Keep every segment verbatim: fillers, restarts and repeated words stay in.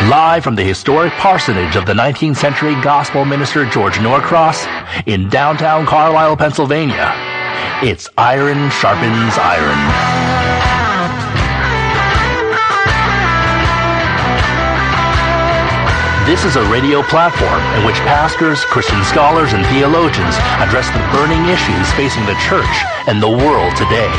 Live from the historic parsonage of the nineteenth century gospel minister George Norcross in downtown Carlisle, Pennsylvania, it's Iron Sharpens Iron. This is a radio platform in which pastors, Christian scholars, and theologians address the burning issues facing the church and the world today.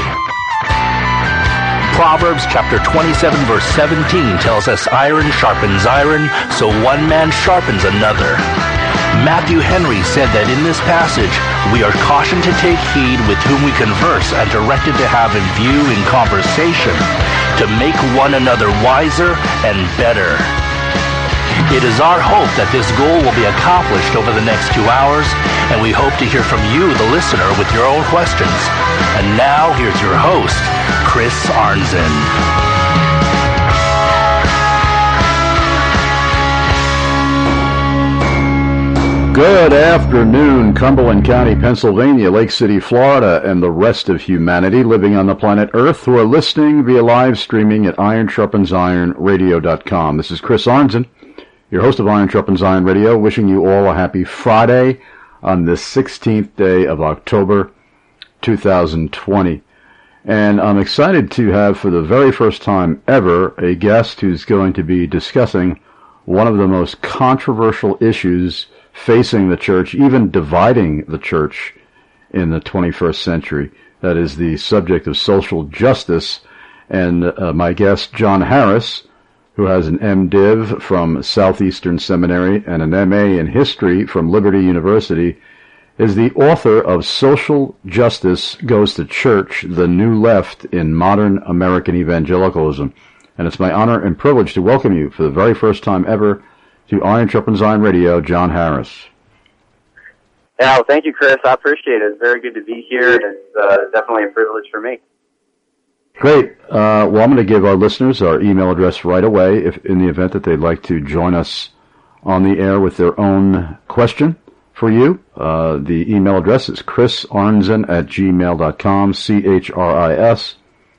Proverbs chapter twenty-seven verse seventeen tells us iron sharpens iron, so one man sharpens another. Matthew Henry said that in this passage, we are cautioned to take heed with whom we converse and directed to have in view in conversation to make one another wiser and better. It is our hope that this goal will be accomplished over the next two hours, and we hope to hear from you, the listener, with your own questions. And now, here's your host, Chris Arnzen. Good afternoon, Cumberland County, Pennsylvania, Lake City, Florida, and the rest of humanity living on the planet Earth who are listening via live streaming at iron sharpens iron radio dot com. This is Chris Arnzen, your host of Iron Sharpens Iron Radio, wishing you all a happy Friday on the sixteenth day of October, two thousand twenty. And I'm excited to have, for the very first time ever, a guest who's going to be discussing one of the most controversial issues facing the church, even dividing the church in the twenty-first century. That is the subject of social justice. And uh, my guest, John Harris, who has an M Div from Southeastern Seminary and an M A in History from Liberty University, is the author of Social Justice Goes to Church, The New Left in Modern American Evangelicalism. And it's my honor and privilege to welcome you for the very first time ever to Iron Sharpens Iron Radio, John Harris. Yeah, well, thank you, Chris. I appreciate it. It's very good to be here. It's uh, definitely a privilege for me. Great. Uh, well, I'm going to give our listeners our email address right away if in the event that they'd like to join us on the air with their own question for you. Uh, the email address is chris arnzen at gmail dot com, C H R I S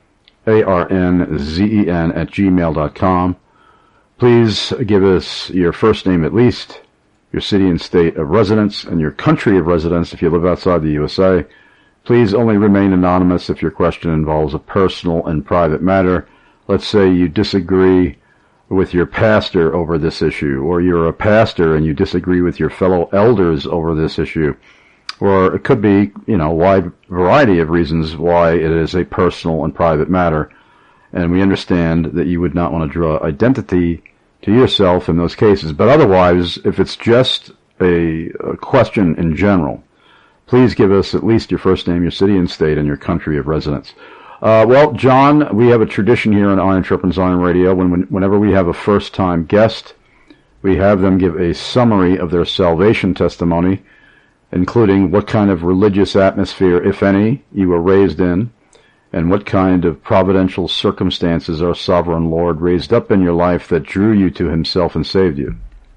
A R N Z E N at gmail dot com. Please give us your first name at least, your city and state of residence, and your country of residence if you live outside the U S A. Please only remain anonymous if your question involves a personal and private matter. Let's say you disagree with your pastor over this issue, or you're a pastor and you disagree with your fellow elders over this issue. Or it could be, you know, a wide variety of reasons why it is a personal and private matter. And we understand that you would not want to draw identity to yourself in those cases. But otherwise, if it's just a, a question in general, please give us at least your first name, your city and state, and your country of residence. Uh, well, John, we have a tradition here on Iron Sharpens Iron Radio. When, when, whenever we have a first-time guest, we have them give a summary of their salvation testimony, including what kind of religious atmosphere, if any, you were raised in, and what kind of providential circumstances our sovereign Lord raised up in your life that drew you to himself and saved you.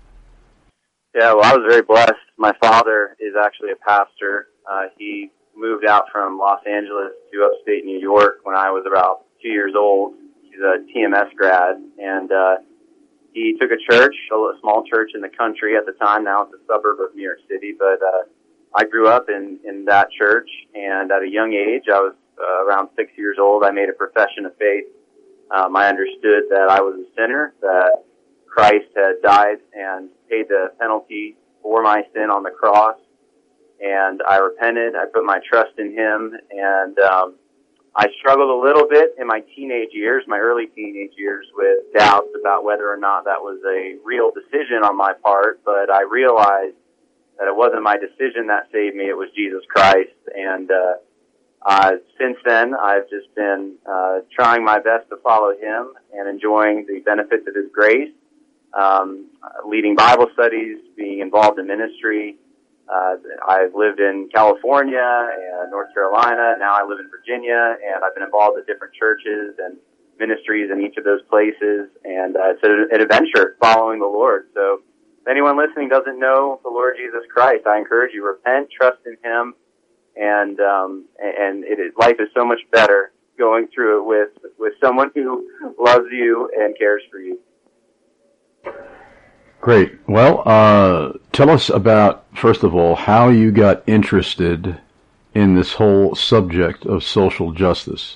Yeah, well, I was very blessed. My father is actually a pastor. Uh, he moved out from Los Angeles to upstate New York when I was about two years old. He's a T M S grad, and uh, he took a church, a small church in the country at the time. Now it's a suburb of New York City, but uh, I grew up in, in that church, and at a young age, I was uh, around six years old, I made a profession of faith. Um, I understood that I was a sinner, that Christ had died and paid the penalty for my sin on the cross, and I repented. I put my trust in him, and um, I struggled a little bit in my teenage years, my early teenage years, with doubts about whether or not that was a real decision on my part, but I realized that it wasn't my decision that saved me, it was Jesus Christ, and uh, uh, since then, I've just been uh, trying my best to follow him and enjoying the benefits of his grace, um, leading Bible studies, being involved in ministry. Uh, I've lived in California and North Carolina. Now I live in Virginia, and I've been involved at different churches and ministries in each of those places. And uh, it's an adventure following the Lord. So if anyone listening doesn't know the Lord Jesus Christ, I encourage you, repent, trust in him, and um, and it is, life is so much better going through it with with someone who loves you and cares for you. Great. Well, uh, tell us about, first of all, how you got interested in this whole subject of social justice.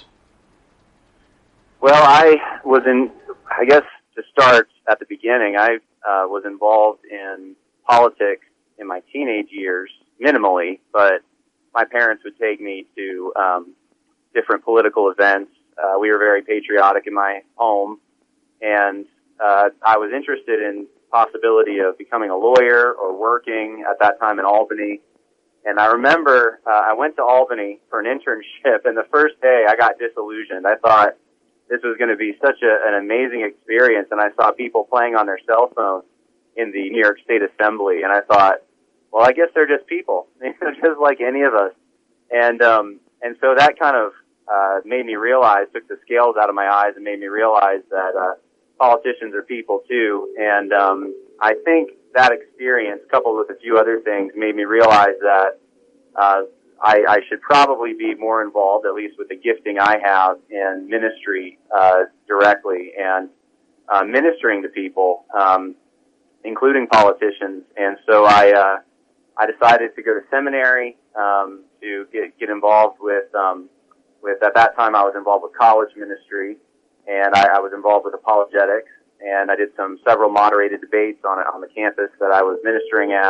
Well, I was in, I guess to start at the beginning, I uh, was involved in politics in my teenage years, minimally, but my parents would take me to um, different political events. Uh, we were very patriotic in my home, and uh, I was interested in possibility of becoming a lawyer or working at that time in Albany. And I remember uh, I went to Albany for an internship, and the first day I got disillusioned. I thought this was going to be such a, an amazing experience, and I saw people playing on their cell phones in the New York State Assembly, and I thought, well, I guess they're just people, just like any of us. And um, and so that kind of uh, made me realize, took the scales out of my eyes, and made me realize that uh, politicians are people too. And um, I think that experience, coupled with a few other things, made me realize that uh, I, I should probably be more involved, at least with the gifting I have in ministry uh, directly and uh, ministering to people, um, including politicians. And so I uh, I decided to go to seminary um, to get get involved with um, with at that time I was involved with college ministry. And I, I was involved with apologetics, and I did some several moderated debates on on the campus that I was ministering at.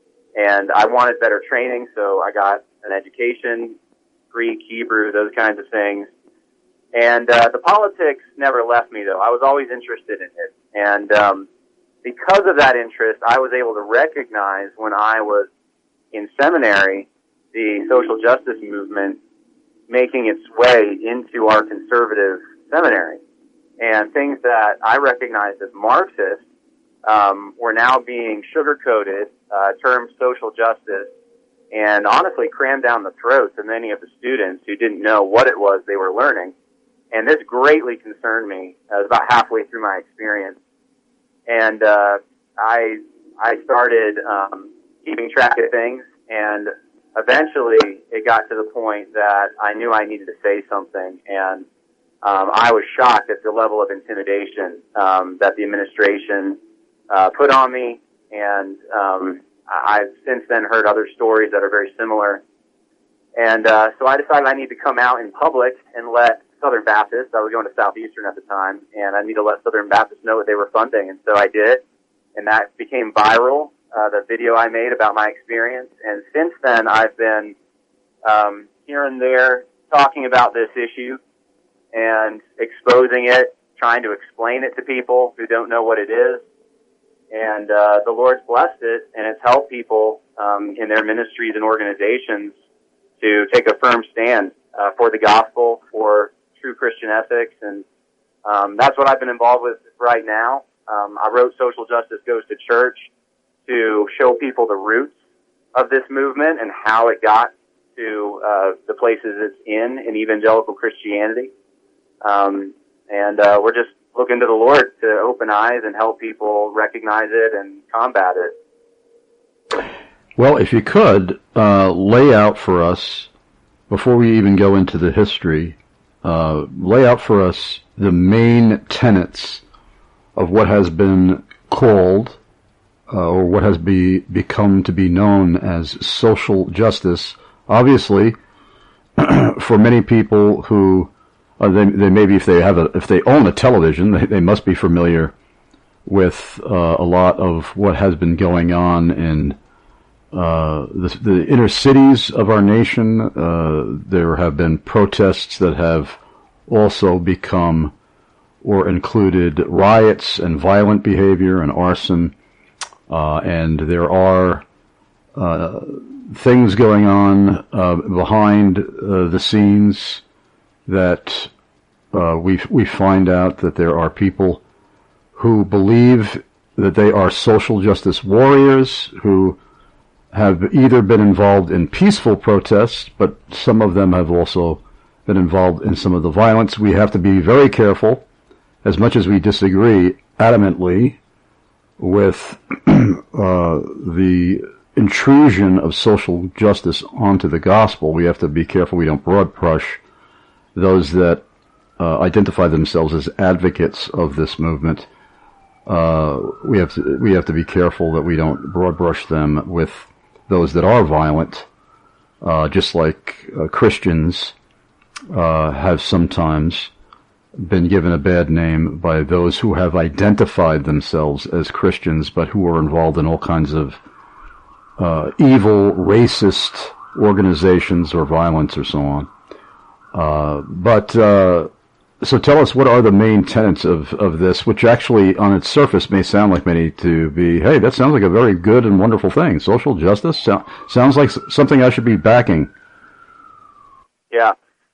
And I wanted better training, so I got an education, Greek, Hebrew, those kinds of things. And uh, the politics never left me, though. I was always interested in it. And um, because of that interest, I was able to recognize when I was in seminary the social justice movement making its way into our conservative seminary. And things that I recognized as Marxist um, were now being sugar-coated, uh, termed social justice, and honestly crammed down the throats of many of the students who didn't know what it was they were learning. And this greatly concerned me. I was about halfway through my experience. And uh, I I started um, keeping track of things, and eventually it got to the point that I knew I needed to say something. And Um, I was shocked at the level of intimidation um, that the administration uh, put on me, and um, I've since then heard other stories that are very similar. And uh, so I decided I need to come out in public and let Southern Baptists, I was going to Southeastern at the time, and I need to let Southern Baptists know what they were funding. And so I did, and that became viral, uh, the video I made about my experience. And since then, I've been um, here and there talking about this issue and exposing it, trying to explain it to people who don't know what it is. And uh, the Lord's blessed it, and it's helped people um, in their ministries and organizations to take a firm stand uh, for the gospel, for true Christian ethics, and um, that's what I've been involved with right now. Um, I wrote Social Justice Goes to Church to show people the roots of this movement and how it got to uh, the places it's in in evangelical Christianity. Um, and uh, we're just looking to the Lord to open eyes and help people recognize it and combat it. Well, if you could, uh, lay out for us, before we even go into the history, uh, lay out for us the main tenets of what has been called, uh, or what has be, become to be known as social justice. Obviously, for many people who Uh, they, they maybe if they have a if they own a television, they, they must be familiar with uh, a lot of what has been going on in uh, the, the inner cities of our nation. Uh, there have been protests that have also become or included riots and violent behavior and arson, uh, and there are uh, things going on uh, behind uh, the scenes that uh, we we find out that there are people who believe that they are social justice warriors who have either been involved in peaceful protests, but some of them have also been involved in some of the violence. We have to be very careful, as much as we disagree adamantly with uh, the intrusion of social justice onto the gospel. We have to be careful we don't broad brush those that uh, identify themselves as advocates of this movement. uh, we have to we have to be careful that we don't broad brush them with those that are violent, uh, just like uh, Christians uh, have sometimes been given a bad name by those who have identified themselves as Christians, but who are involved in all kinds of uh, evil, racist organizations or violence or so on. Uh, but uh, so tell us, what are the main tenets of, of this, which actually on its surface may sound like many to be, hey, that sounds like a very good and wonderful thing. Social justice so, sounds like something I should be backing. Yeah.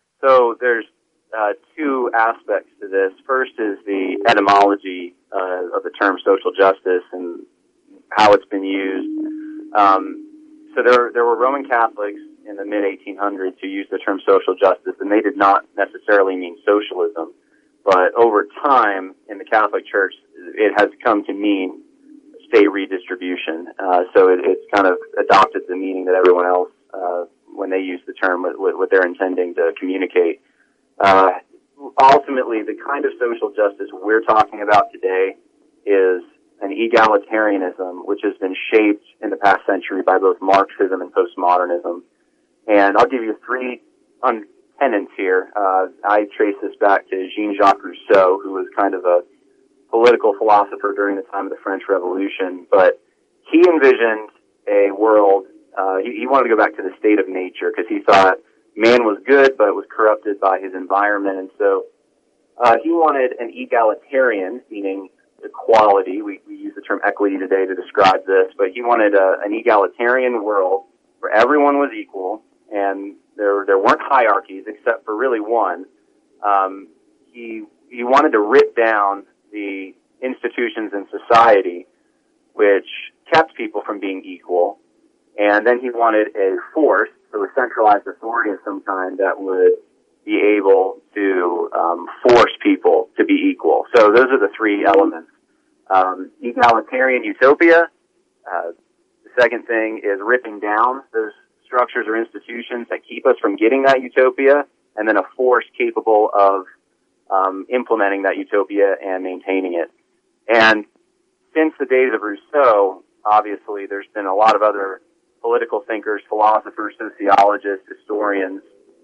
So there's uh, two aspects to this. First is the etymology uh, of the term social justice and how it's been used. Um, so there, there were Roman Catholics in the mid eighteen hundreds who used the term social justice, and they did not necessarily mean socialism. But over time, in the Catholic Church, it has come to mean state redistribution. Uh, so it, it's kind of adopted the meaning that everyone else, uh, when they use the term, what, what they're intending to communicate. Uh, ultimately, the kind of social justice we're talking about today is an egalitarianism, which has been shaped in the past century by both Marxism and postmodernism. And I'll give you three un- tenets here. Uh, I trace this back to Jean-Jacques Rousseau, who was kind of a political philosopher during the time of the French Revolution. But he envisioned a world, uh, he, he wanted to go back to the state of nature because he thought man was good, but it was corrupted by his environment. And so uh, he wanted an egalitarian, meaning equality. We, we use the term equity today to describe this, but he wanted a, an egalitarian world where everyone was equal, and there there weren't hierarchies except for really one. Um, he he wanted to rip down the institutions in society which kept people from being equal, and then he wanted a force, so a centralized authority of some kind that would be able to um, force people to be equal. So those are the three elements. Um, egalitarian utopia. Uh, the second thing is ripping down those structures or institutions that keep us from getting that utopia, and then a force capable of um, implementing that utopia and maintaining it. And since the days of Rousseau, obviously, there's been a lot of other political thinkers, philosophers, sociologists, historians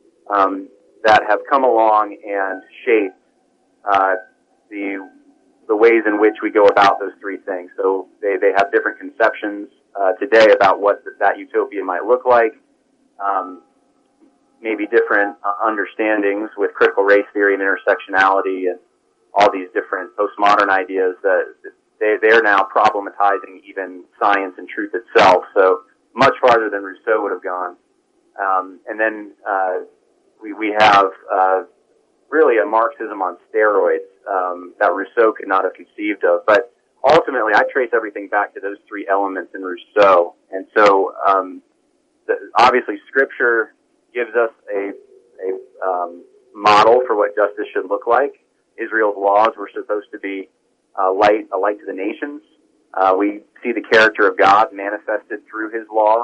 um, that have come along and shaped uh, the the ways in which we go about those three things. So they, they have different conceptions uh, today about what th- that utopia might look like, um, maybe different uh, understandings with critical race theory and intersectionality and all these different postmodern ideas that they, they're now problematizing even science and truth itself, so much farther than Rousseau would have gone. Um, and then uh, we, we have uh, really a Marxism on steroids um, that Rousseau could not have conceived of. But ultimately, I trace everything back to those three elements in Rousseau. And so, um, the, obviously, Scripture gives us a, a um, model for what justice should look like. Israel's laws were supposed to be uh, light, a light to the nations. Uh, we see the character of God manifested through His law,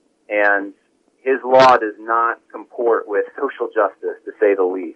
and His law does not comport with social justice, to say the least.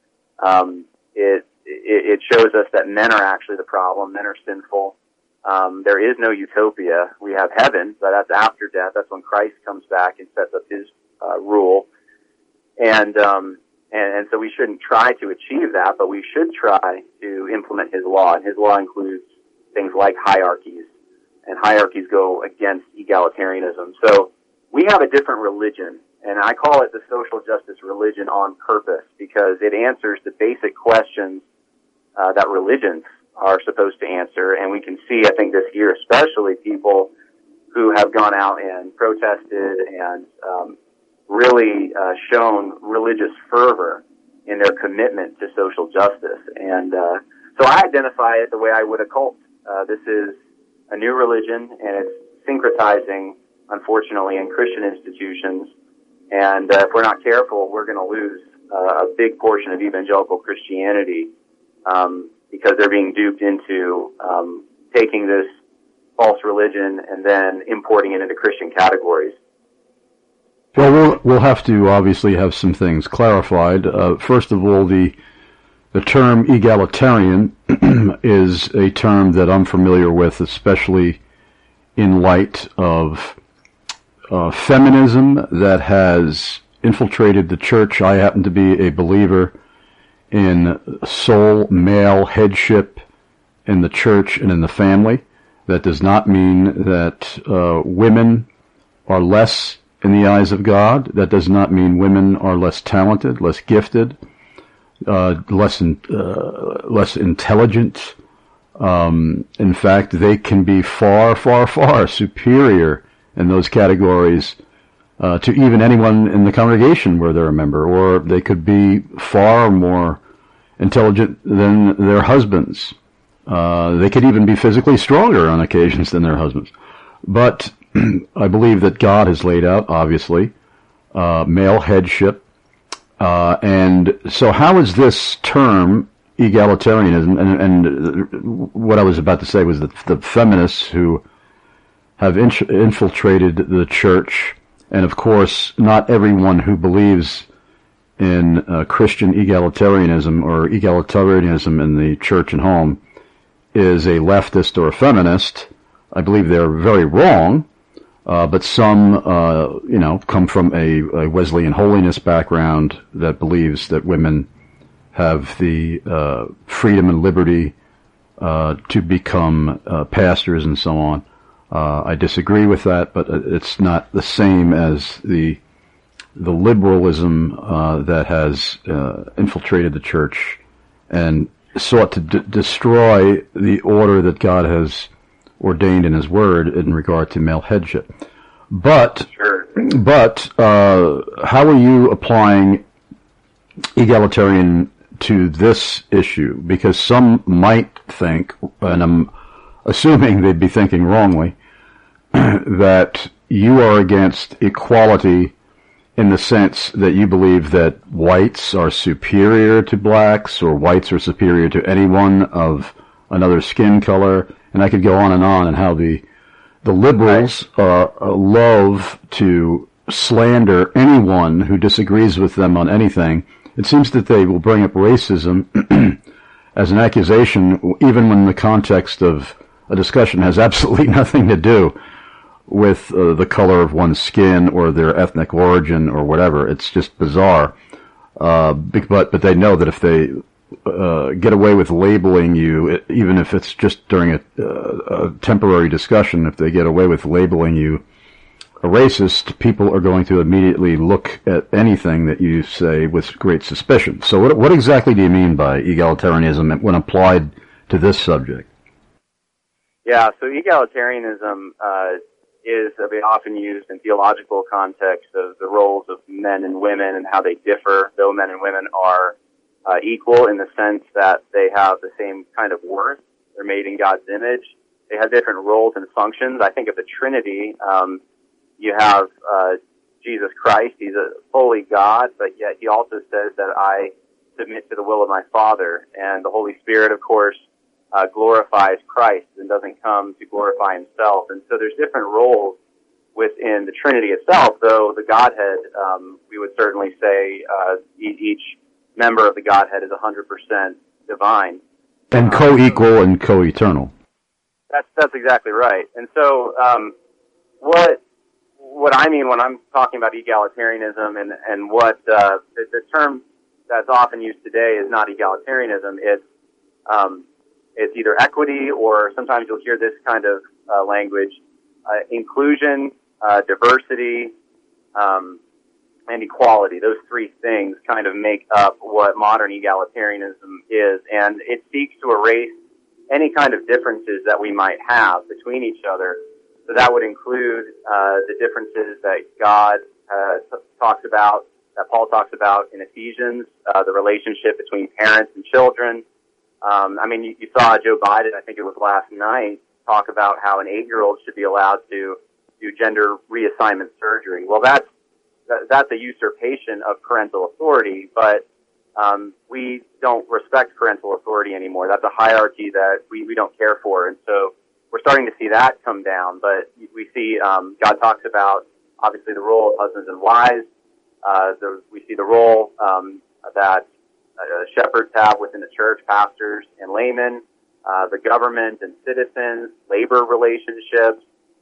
Um, it, it, it shows us that men are actually the problem. Men are sinful. Um, there is no utopia. We have heaven, but that's after death. That's when Christ comes back and sets up His uh, rule. And, um, and and so we shouldn't try to achieve that, but we should try to implement His law. And His law includes things like hierarchies, and hierarchies go against egalitarianism. So we have a different religion. And I call it the social justice religion on purpose because it answers the basic questions uh, that religions are supposed to answer. And we can see, I think this year especially, people who have gone out and protested and um, really uh, shown religious fervor in their commitment to social justice. And uh, so I identify it the way I would a cult. Uh, this is a new religion, and it's syncretizing, unfortunately, in Christian institutions. And uh, if we're not careful, we're going to lose uh, a big portion of evangelical Christianity um, because they're being duped into um, taking this false religion and then importing it into Christian categories. Well, we'll we'll have to obviously have some things clarified. Uh, first of all, the the term egalitarian is a term that I'm familiar with, especially in light of uh, feminism that has infiltrated the church. I happen to be a believer in sole male headship in the church and in the family. That does not mean that uh, women are less in the eyes of God. That does not mean women are less talented, less gifted, uh, less in, uh, less intelligent. Um, in fact, they can be far, far, far superior in those categories uh, to even anyone in the congregation where they're a member, or they could be far more intelligent than their husbands. Uh, they could even be physically stronger on occasions than their husbands. But I believe that God has laid out, obviously, uh, male headship. Uh, and so how is this term egalitarianism, and, and what I was about to say was that the feminists who have in- infiltrated the church, and of course not everyone who believes in uh, Christian egalitarianism or egalitarianism in the church and home is a leftist or a feminist. I believe they're very wrong, uh, but some, uh, you know, come from a, a Wesleyan holiness background that believes that women have the uh, freedom and liberty uh, to become uh, pastors and so on. Uh, I disagree with that, but it's not the same as the the liberalism uh, that has uh, infiltrated the church and sought to d- destroy the order that God has ordained in His Word in regard to male headship. But, sure. but uh, how are you applying egalitarian to this issue? Because some might think, and I'm assuming they'd be thinking wrongly, that you are against equality in the sense that you believe that whites are superior to blacks, or whites are superior to anyone of another skin color, and I could go on and on, and how the the liberals uh, love to slander anyone who disagrees with them on anything. It seems that they will bring up racism as an accusation, even when the context of a discussion has absolutely nothing to do with uh, the color of one's skin or their ethnic origin or whatever. It's just bizarre. Uh, but but they know that if they uh, get away with labeling you, even if it's just during a, uh, a temporary discussion, if they get away with labeling you a racist, people are going to immediately look at anything that you say with great suspicion. So what, what exactly do you mean by egalitarianism when applied to this subject? Yeah, so egalitarianism uh, is a bit often used in theological context of the roles of men and women and how they differ, though men and women are uh, equal in the sense that they have the same kind of worth. They're made in God's image. They have different roles and functions. I think of the Trinity. Um, you have uh, Jesus Christ. He's a fully God, but yet he also says that I submit to the will of my Father. And the Holy Spirit, of course, Uh, glorifies Christ and doesn't come to glorify himself. And so there's different roles within the Trinity itself, though the Godhead, um, we would certainly say uh, each member of the Godhead is one hundred percent divine. And co-equal and co-eternal. That's that's exactly right. And so um, what what I mean when I'm talking about egalitarianism and, and what uh, the, the term that's often used today is not egalitarianism, it's um, It's either equity, or sometimes you'll hear this kind of uh, language, uh, inclusion, uh, diversity, um, and equality. Those three things kind of make up what modern egalitarianism is, and it seeks to erase any kind of differences that we might have between each other. So that would include uh, the differences that God uh, t- talks about, that Paul talks about in Ephesians, uh, the relationship between parents and children. Um, I mean, you, you saw Joe Biden, I think it was last night, talk about how an eight-year-old should be allowed to do gender reassignment surgery. Well, that's that, that's a usurpation of parental authority, but um, we don't respect parental authority anymore. That's a hierarchy that we, we don't care for, and so we're starting to see that come down. But we see um, God talks about, obviously, the role of husbands and wives. Uh, the, we see the role um, that uh, shepherds have within the church, pastors and laymen, uh, the government and citizens, labor relationships,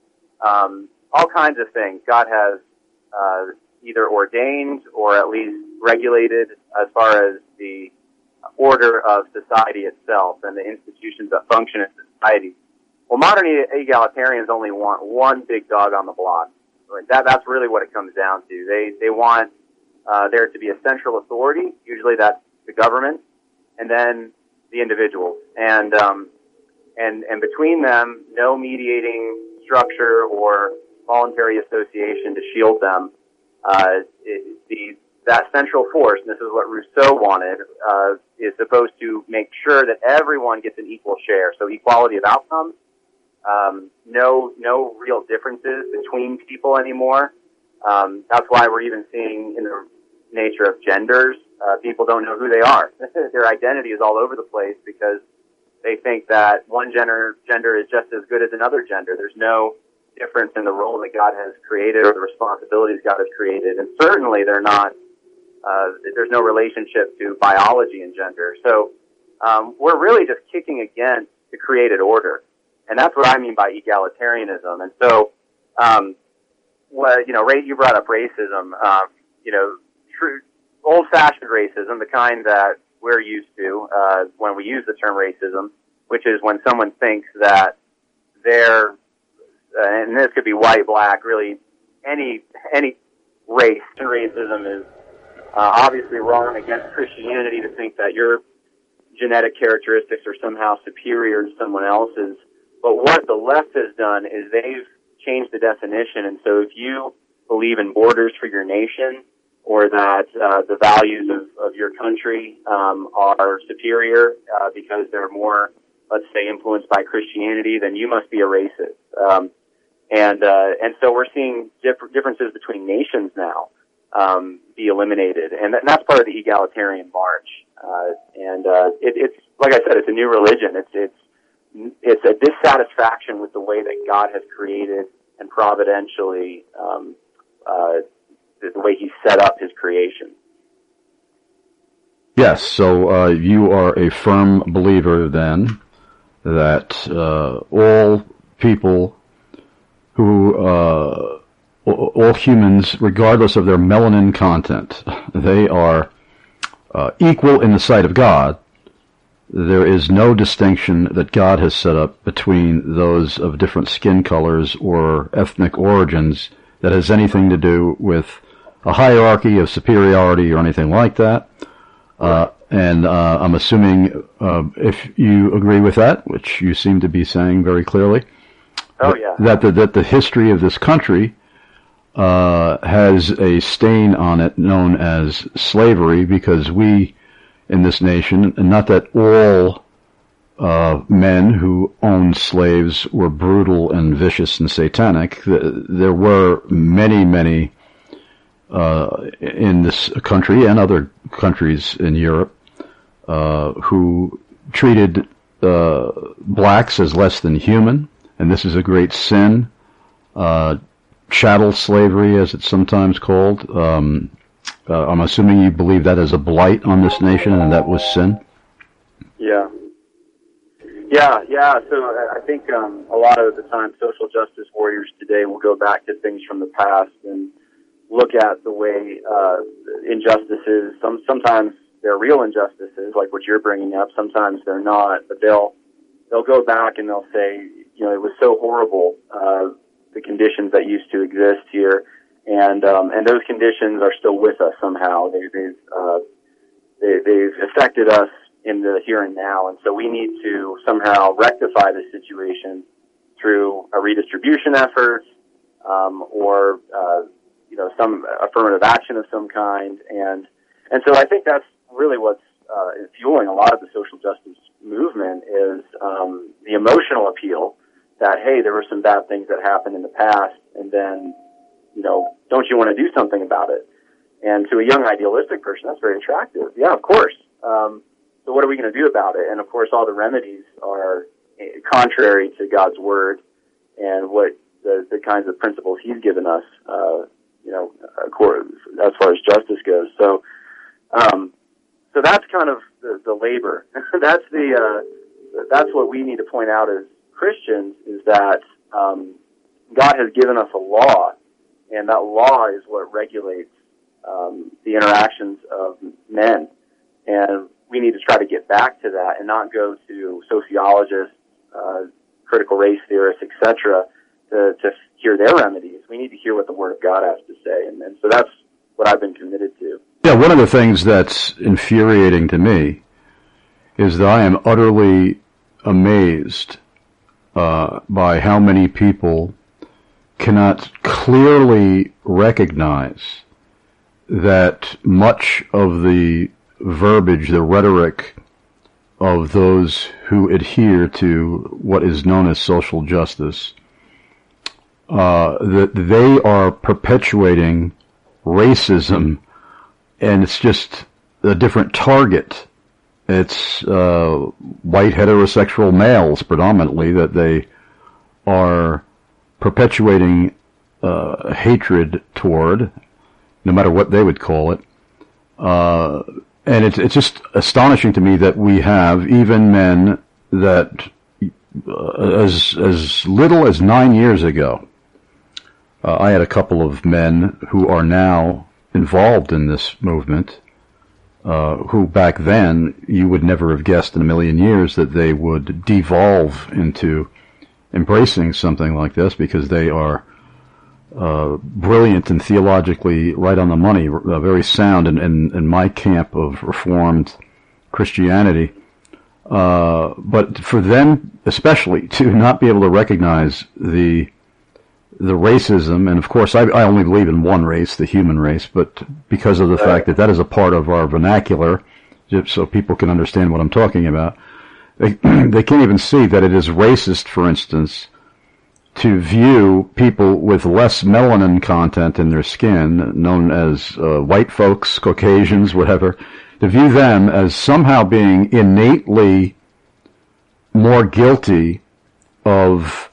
um, all kinds of things. God has uh, either ordained or at least regulated as far as the order of society itself and the institutions that function in society. Well, modern egalitarians only want one big dog on the block. That, that's really what it comes down to. They, they want uh, there to be a central authority. Usually that's the government, and then the individuals. And, um, and, and between them, no mediating structure or voluntary association to shield them. Uh, it, the, that central force, and this is what Rousseau wanted, uh, is supposed to make sure that everyone gets an equal share. So equality of outcomes, um, no, no real differences between people anymore. Um, that's why we're even seeing in the nature of genders, uh, people don't know who they are. Their identity is all over the place because they think that one gender, gender is just as good as another gender. There's no difference in the role that God has created or the responsibilities God has created. And certainly they're not, uh, there's no relationship to biology and gender. So, um, we're really just kicking against the created order. And that's what I mean by egalitarianism. And so, um, what, you know, Ray, you brought up racism, um, you know, true, old-fashioned racism, the kind that we're used to, uh, when we use the term racism, which is when someone thinks that they're, uh, and this could be white, black, really any, any race. Racism is, uh, obviously wrong against Christianity to think that your genetic characteristics are somehow superior to someone else's. But what the left has done is they've changed the definition. And so if you believe in borders for your nation, or that uh, the values of, of your country um, are superior uh, because they're more, let's say, influenced by Christianity, then you must be a racist. Um, and uh, and so we're seeing diff- differences between nations now um, be eliminated, and, th- and that's part of the egalitarian march. Uh, and uh, it, it's like I said, it's a new religion. It's it's it's a dissatisfaction with the way that God has created and providentially um, uh, the way he set up his creation. Yes, so uh, you are a firm believer then that uh, all people who, uh, all humans, regardless of their melanin content, they are uh, equal in the sight of God. There is no distinction that God has set up between those of different skin colors or ethnic origins that has anything to do with a hierarchy of superiority or anything like that. Uh, and uh, I'm assuming uh, if you agree with that, which you seem to be saying very clearly, oh, yeah. that, the, that the history of this country uh, has a stain on it known as slavery, because we in this nation, and not that all uh, men who owned slaves were brutal and vicious and satanic. There were many, many Uh, in this country and other countries in Europe, uh, who treated uh, blacks as less than human, and this is a great sin. Uh, chattel slavery, as it's sometimes called. Um, uh, I'm assuming you believe that is a blight on this nation, and that was sin. Yeah. Yeah, yeah. So I think um, a lot of the time, social justice warriors today will go back to things from the past and look at the way uh, injustices, some, sometimes they're real injustices, like what you're bringing up. Sometimes they're not, but they'll they'll go back and they'll say, you know, it was so horrible, uh, the conditions that used to exist here, and um, and those conditions are still with us somehow. They, they've uh, they, they've affected us in the here and now, and so we need to somehow rectify the situation through a redistribution effort um, or uh, you know, some affirmative action of some kind. And, and so I think that's really what's, uh, fueling a lot of the social justice movement is, um, the emotional appeal that, hey, there were some bad things that happened in the past, and then, you know, don't you want to do something about it? And to a young idealistic person, that's very attractive. Yeah, of course. Um, so what are we going to do about it? And of course, all the remedies are contrary to God's word and what the, the kinds of principles he's given us, uh, you know, as far as justice goes. So, um, so that's kind of the, the labor. that's the uh, that's what we need to point out as Christians, is that um, God has given us a law, and that law is what regulates um, the interactions of men. And we need to try to get back to that and not go to sociologists, uh, critical race theorists, et cetera, to, to hear their remedies. We need to hear what the Word of God has to say. And, and so that's what I've been committed to. Yeah, one of the things that's infuriating to me is that I am utterly amazed uh, by how many people cannot clearly recognize that much of the verbiage, the rhetoric of those who adhere to what is known as social justice, uh, that they are perpetuating racism, and it's just a different target. It's uh, white heterosexual males predominantly that they are perpetuating uh, hatred toward, no matter what they would call it. Uh, and it's, it's just astonishing to me that we have even men that uh, as as little as nine years ago, uh, I had a couple of men who are now involved in this movement, uh, who back then you would never have guessed in a million years that they would devolve into embracing something like this, because they are uh, brilliant and theologically right on the money, uh, very sound in, in, in my camp of Reformed Christianity. Uh, but for them especially to not be able to recognize the the racism, and of course I, I only believe in one race, the human race, but because of the fact that that is a part of our vernacular, just so people can understand what I'm talking about, they, they can't even see that it is racist, for instance, to view people with less melanin content in their skin, known as uh, white folks, Caucasians, whatever, to view them as somehow being innately more guilty of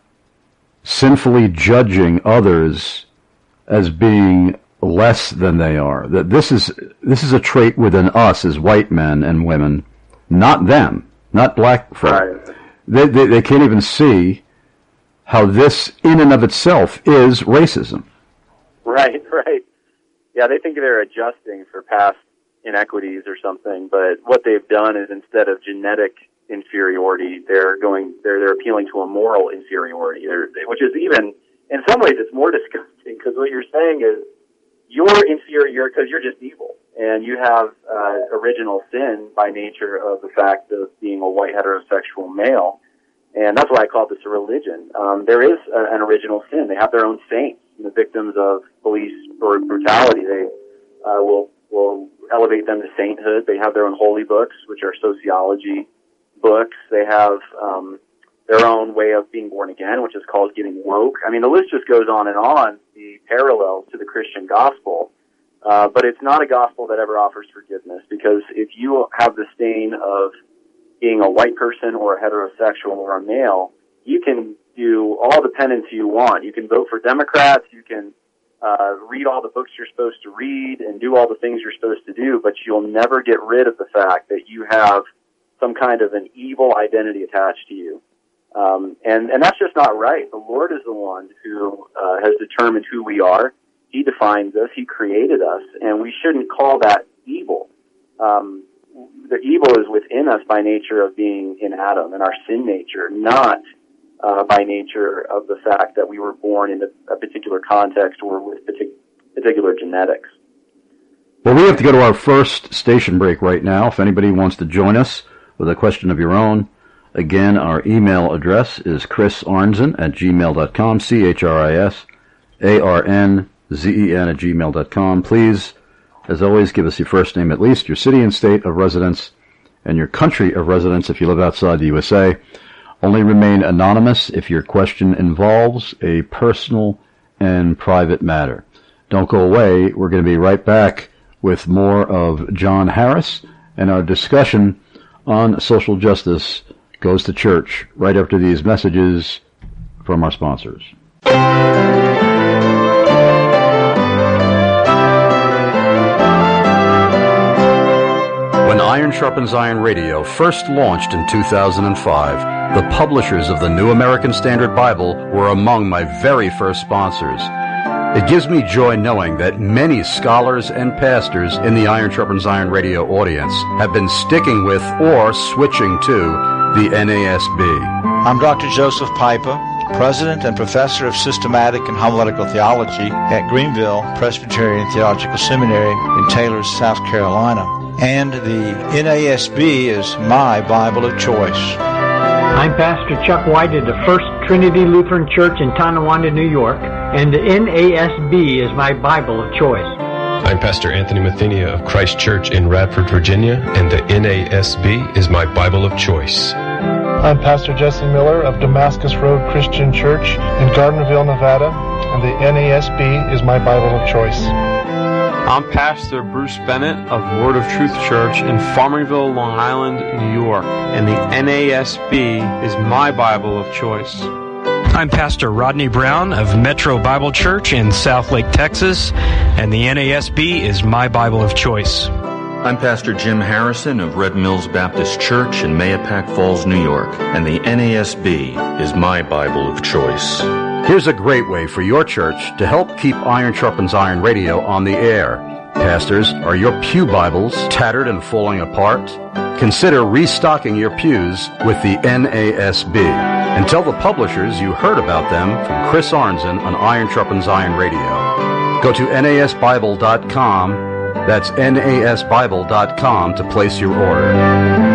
sinfully judging others as being less than they are. That this is this is a trait within us as white men and women, not them, not black folk. Right. They, they they can't even see how this in and of itself is racism. Right, right. Yeah, they think they're adjusting for past inequities or something, but what they've done is, instead of genetic inferiority, they're going they're they're appealing to a moral inferiority, they're, which is even, in some ways, it's more disgusting, because what you're saying is you're inferior because you're just evil, and you have uh, original sin by nature of the fact of being a white heterosexual male, and that's why I call this a religion. Um, there is a, an original sin. They have their own saints, the victims of police or brutality. They uh, will will elevate them to sainthood. They have their own holy books, which are sociology books. They have um, their own way of being born again, which is called getting woke. I mean, the list just goes on and on, the parallels to the Christian gospel. Uh, but it's not a gospel that ever offers forgiveness, because if you have the stain of being a white person or a heterosexual or a male, you can do all the penance you want. You can vote for Democrats, you can uh, read all the books you're supposed to read and do all the things you're supposed to do, but you'll never get rid of the fact that you have some kind of an evil identity attached to you. Um, and, and that's just not right. The Lord is the one who uh, has determined who we are. He defines us. He created us, and we shouldn't call that evil. Um, the evil is within us by nature of being in Adam and our sin nature, not uh, by nature of the fact that we were born in a, a particular context or with partic- particular genetics. Well, we have to go to our first station break right now. If anybody wants to join us with a question of your own, again, our email address is chris arnzen at gmail dot com, C H R I S A R N Z E N at gmail dot com. Please, as always, give us your first name at least, your city and state of residence, and your country of residence if you live outside the U S A. Only remain anonymous if your question involves a personal and private matter. Don't go away. We're going to be right back with more of John Harris and our discussion on social justice goes to church right after these messages from our sponsors. When When Iron Sharpens Iron Radio first launched in two thousand five, the publishers of the New American Standard Bible were among my very first sponsors. It gives me joy knowing that many scholars and pastors in the Iron Sharpens Iron Radio audience have been sticking with or switching to the N A S B. I'm Doctor Joseph Pipa, President and Professor of Systematic and Homiletical Theology at Greenville Presbyterian Theological Seminary in Taylor, South Carolina. And the N A S B is my Bible of choice. I'm Pastor Chuck White of the First Trinity Lutheran Church in Tonawanda, New York, and the N A S B is my Bible of choice. I'm Pastor Anthony Mathenia of Christ Church in Radford, Virginia, and the N A S B is my Bible of choice. I'm Pastor Jesse Miller of Damascus Road Christian Church in Gardnerville, Nevada, and the N A S B is my Bible of choice. I'm Pastor Bruce Bennett of Word of Truth Church in Farmingville, Long Island, New York, and the N A S B is my Bible of choice. I'm Pastor Rodney Brown of Metro Bible Church in Southlake, Texas, and the N A S B is my Bible of choice. I'm Pastor Jim Harrison of Red Mills Baptist Church in Mahopac Falls, New York, and the N A S B is my Bible of choice. Here's a great way for your church to help keep Iron Sharpens Iron Radio on the air. Pastors, are your pew Bibles tattered and falling apart? Consider restocking your pews with the N A S B. And tell the publishers you heard about them from Chris Arnzen on Iron Sharpens Iron Radio. Go to N A S Bible dot com. That's N A S Bible dot com to place your order.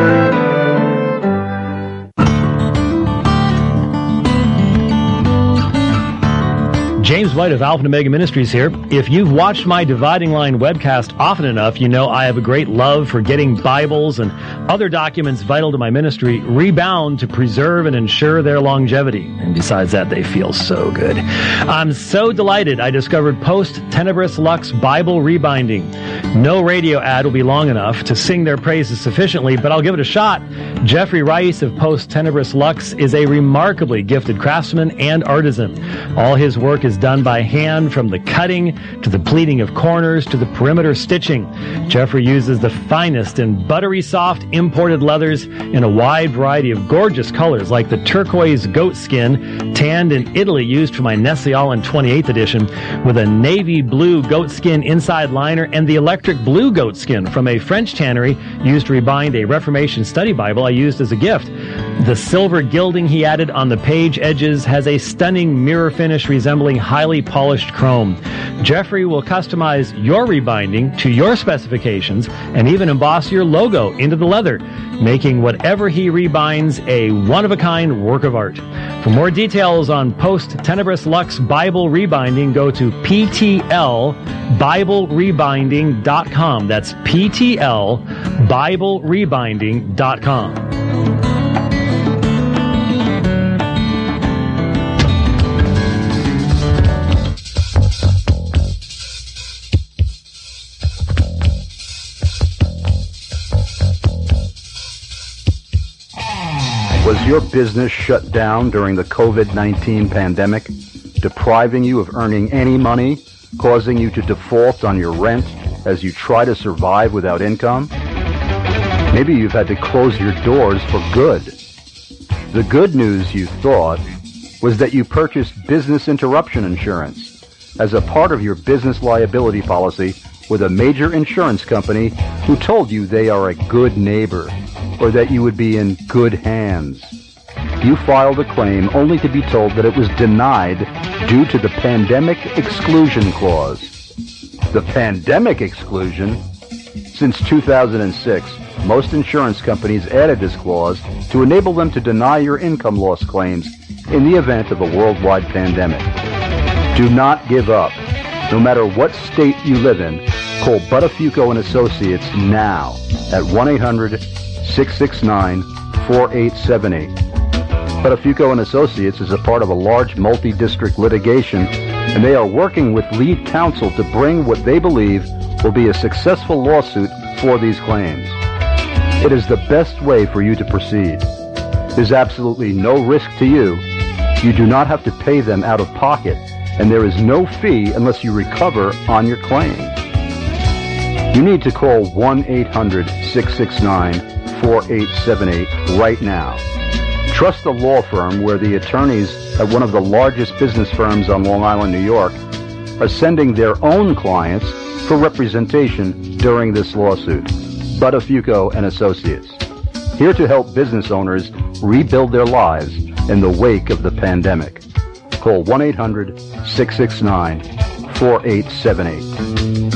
James White of Alpha and Omega Ministries here. If you've watched my Dividing Line webcast often enough, you know I have a great love for getting Bibles and other documents vital to my ministry rebound to preserve and ensure their longevity. And besides that, they feel so good. I'm so delighted I discovered Post Tenebris Lux Bible Rebinding. No radio ad will be long enough to sing their praises sufficiently, but I'll give it a shot. Jeffrey Rice of Post Tenebris Lux is a remarkably gifted craftsman and artisan. All his work is done by hand, from the cutting to the pleating of corners to the perimeter stitching. Jeffrey uses the finest and buttery soft imported leathers in a wide variety of gorgeous colors, like the turquoise goat skin tanned in Italy used for my Nestle Allen twenty-eighth edition, with a navy blue goat skin inside liner, and the electric blue goat skin from a French tannery used to rebind a Reformation study Bible I used as a gift. The silver gilding he added on the page edges has a stunning mirror finish resembling highly polished chrome. Jeffrey will customize your rebinding to your specifications and even emboss your logo into the leather, making whatever he rebinds a one-of-a-kind work of art. For more details on Post Tenebris Lux Bible Rebinding, go to P T L Bible Rebinding dot com. That's P T L Bible Rebinding dot com. Was your business shut down during the covid nineteen pandemic, depriving you of earning any money, causing you to default on your rent as you try to survive without income? Maybe you've had to close your doors for good. The good news, you thought, was that you purchased business interruption insurance as a part of your business liability policy with a major insurance company who told you they are a good neighbor, or that you would be in good hands. You filed a claim only to be told that it was denied due to the Pandemic Exclusion Clause. The Pandemic Exclusion? Since two thousand six, most insurance companies added this clause to enable them to deny your income loss claims in the event of a worldwide pandemic. Do not give up. No matter what state you live in, call Buttafuoco and Associates now at one eight hundred six six nine four eight seven eight. Buttafuoco and Associates is a part of a large multi-district litigation, and they are working with lead counsel to bring what they believe will be a successful lawsuit for these claims. It is the best way for you to proceed. There's absolutely no risk to you. You do not have to pay them out of pocket, and there is no fee unless you recover on your claim. You need to call one eight hundred six six nine four eight seven eight right now. Trust the law firm where the attorneys at one of the largest business firms on Long Island, New York, are sending their own clients for representation during this lawsuit. Buttafuoco and Associates, here to help business owners rebuild their lives in the wake of the pandemic. Call one eight hundred six six nine four eight seven eight.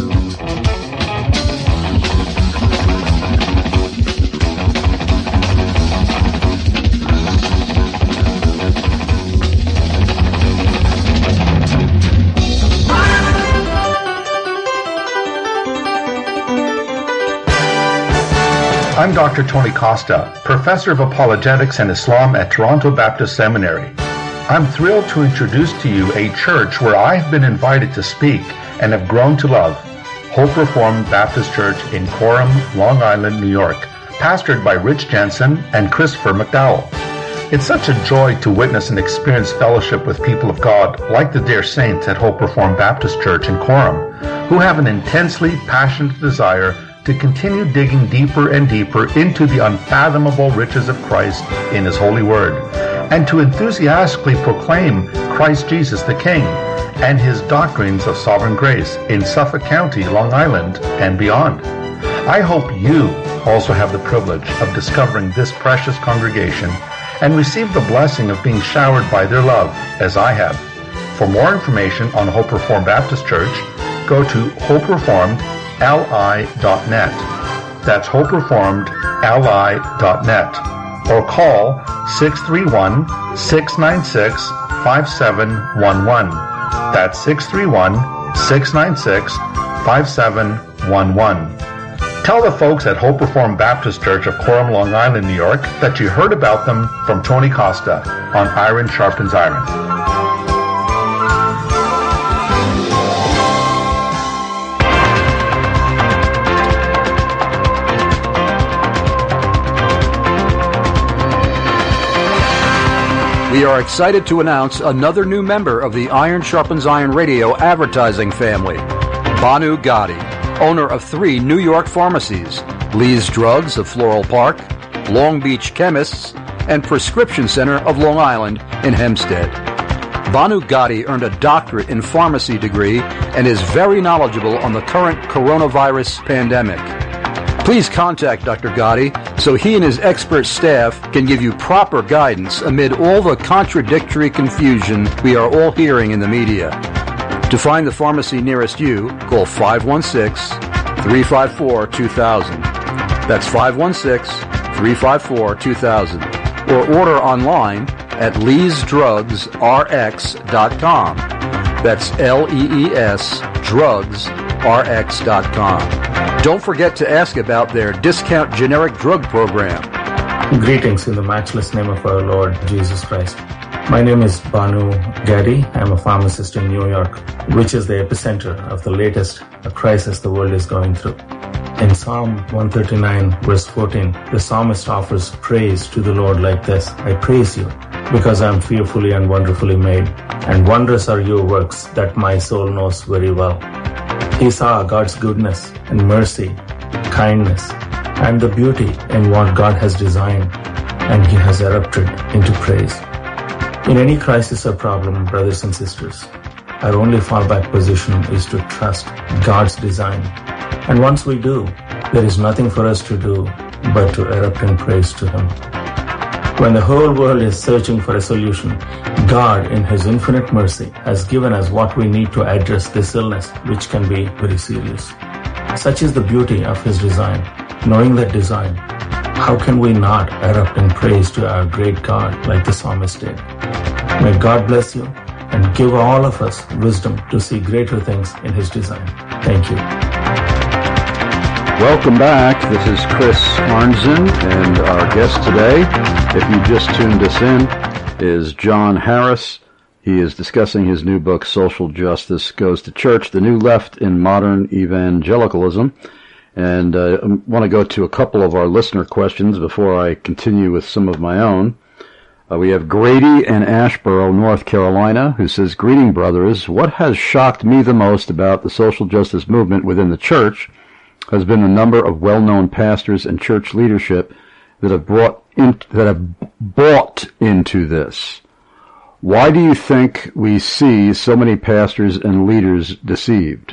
I'm Doctor Tony Costa, Professor of Apologetics and Islam at Toronto Baptist Seminary. I'm thrilled to introduce to you a church where I have been invited to speak and have grown to love, Hope Reformed Baptist Church in Coram, Long Island, New York, pastored by Rich Jensen and Christopher McDowell. It's such a joy to witness and experience fellowship with people of God like the dear saints at Hope Reformed Baptist Church in Coram, who have an intensely passionate desire to continue digging deeper and deeper into the unfathomable riches of Christ in His holy word, and to enthusiastically proclaim Christ Jesus the King and His doctrines of sovereign grace in Suffolk County, Long Island, and beyond. I hope you also have the privilege of discovering this precious congregation and receive the blessing of being showered by their love, as I have. For more information on Hope Reformed Baptist Church, go to hope reformed L I dot net. That's hope reformed L I dot net. Or call six three one, six nine six, five seven one one. That's six three one, six nine six, five seven one one. Tell the folks at Hope Reformed Baptist Church of Coram, Long Island, New York, that you heard about them from Tony Costa on Iron Sharpens Iron. We are excited to announce another new member of the Iron Sharpens Iron radio advertising family, Banu Gotti, owner of three New York pharmacies, Lee's Drugs of Floral Park, Long Beach Chemists, and Prescription Center of Long Island in Hempstead. Banu Gotti earned a doctorate in pharmacy degree and is very knowledgeable on the current coronavirus pandemic. Please contact Doctor Gotti so he and his expert staff can give you proper guidance amid all the contradictory confusion we are all hearing in the media. To find the pharmacy nearest you, call five one six, three five four, two thousand. That's five one six, three five four, two thousand. Or order online at lees drugs r x dot com. That's L E E S drugs r x dot com. Don't forget to ask about their discount generic drug program. Greetings in the matchless name of our Lord Jesus Christ. My name is Banu Gotti. I'm a pharmacist in New York, which is the epicenter of the latest crisis the world is going through. In Psalm one thirty-nine, verse fourteen, the psalmist offers praise to the Lord like this: I praise you because I am fearfully and wonderfully made, and wondrous are your works that my soul knows very well. He saw God's goodness and mercy, kindness, and the beauty in what God has designed, and he has erupted into praise. In any crisis or problem, brothers and sisters, our only fallback position is to trust God's design. And once we do, there is nothing for us to do but to erupt in praise to Him. When the whole world is searching for a solution, God, in His infinite mercy, has given us what we need to address this illness, which can be very serious. Such is the beauty of His design. Knowing that design, how can we not erupt in praise to our great God like the psalmist did? May God bless you and give all of us wisdom to see greater things in His design. Thank you. Welcome back. This is Chris Arnzen, and our guest today, if you just tuned us in, is John Harris. He is discussing his new book, Social Justice Goes to Church, The New Left in Modern Evangelicalism. And uh, I want to go to a couple of our listener questions before I continue with some of my own. Uh, we have Grady in Asheboro, North Carolina, who says, "Greeting, brothers. What has shocked me the most about the social justice movement within the church has been the number of well-known pastors and church leadership that have brought in, that have bought into this. Why do you think we see so many pastors and leaders deceived?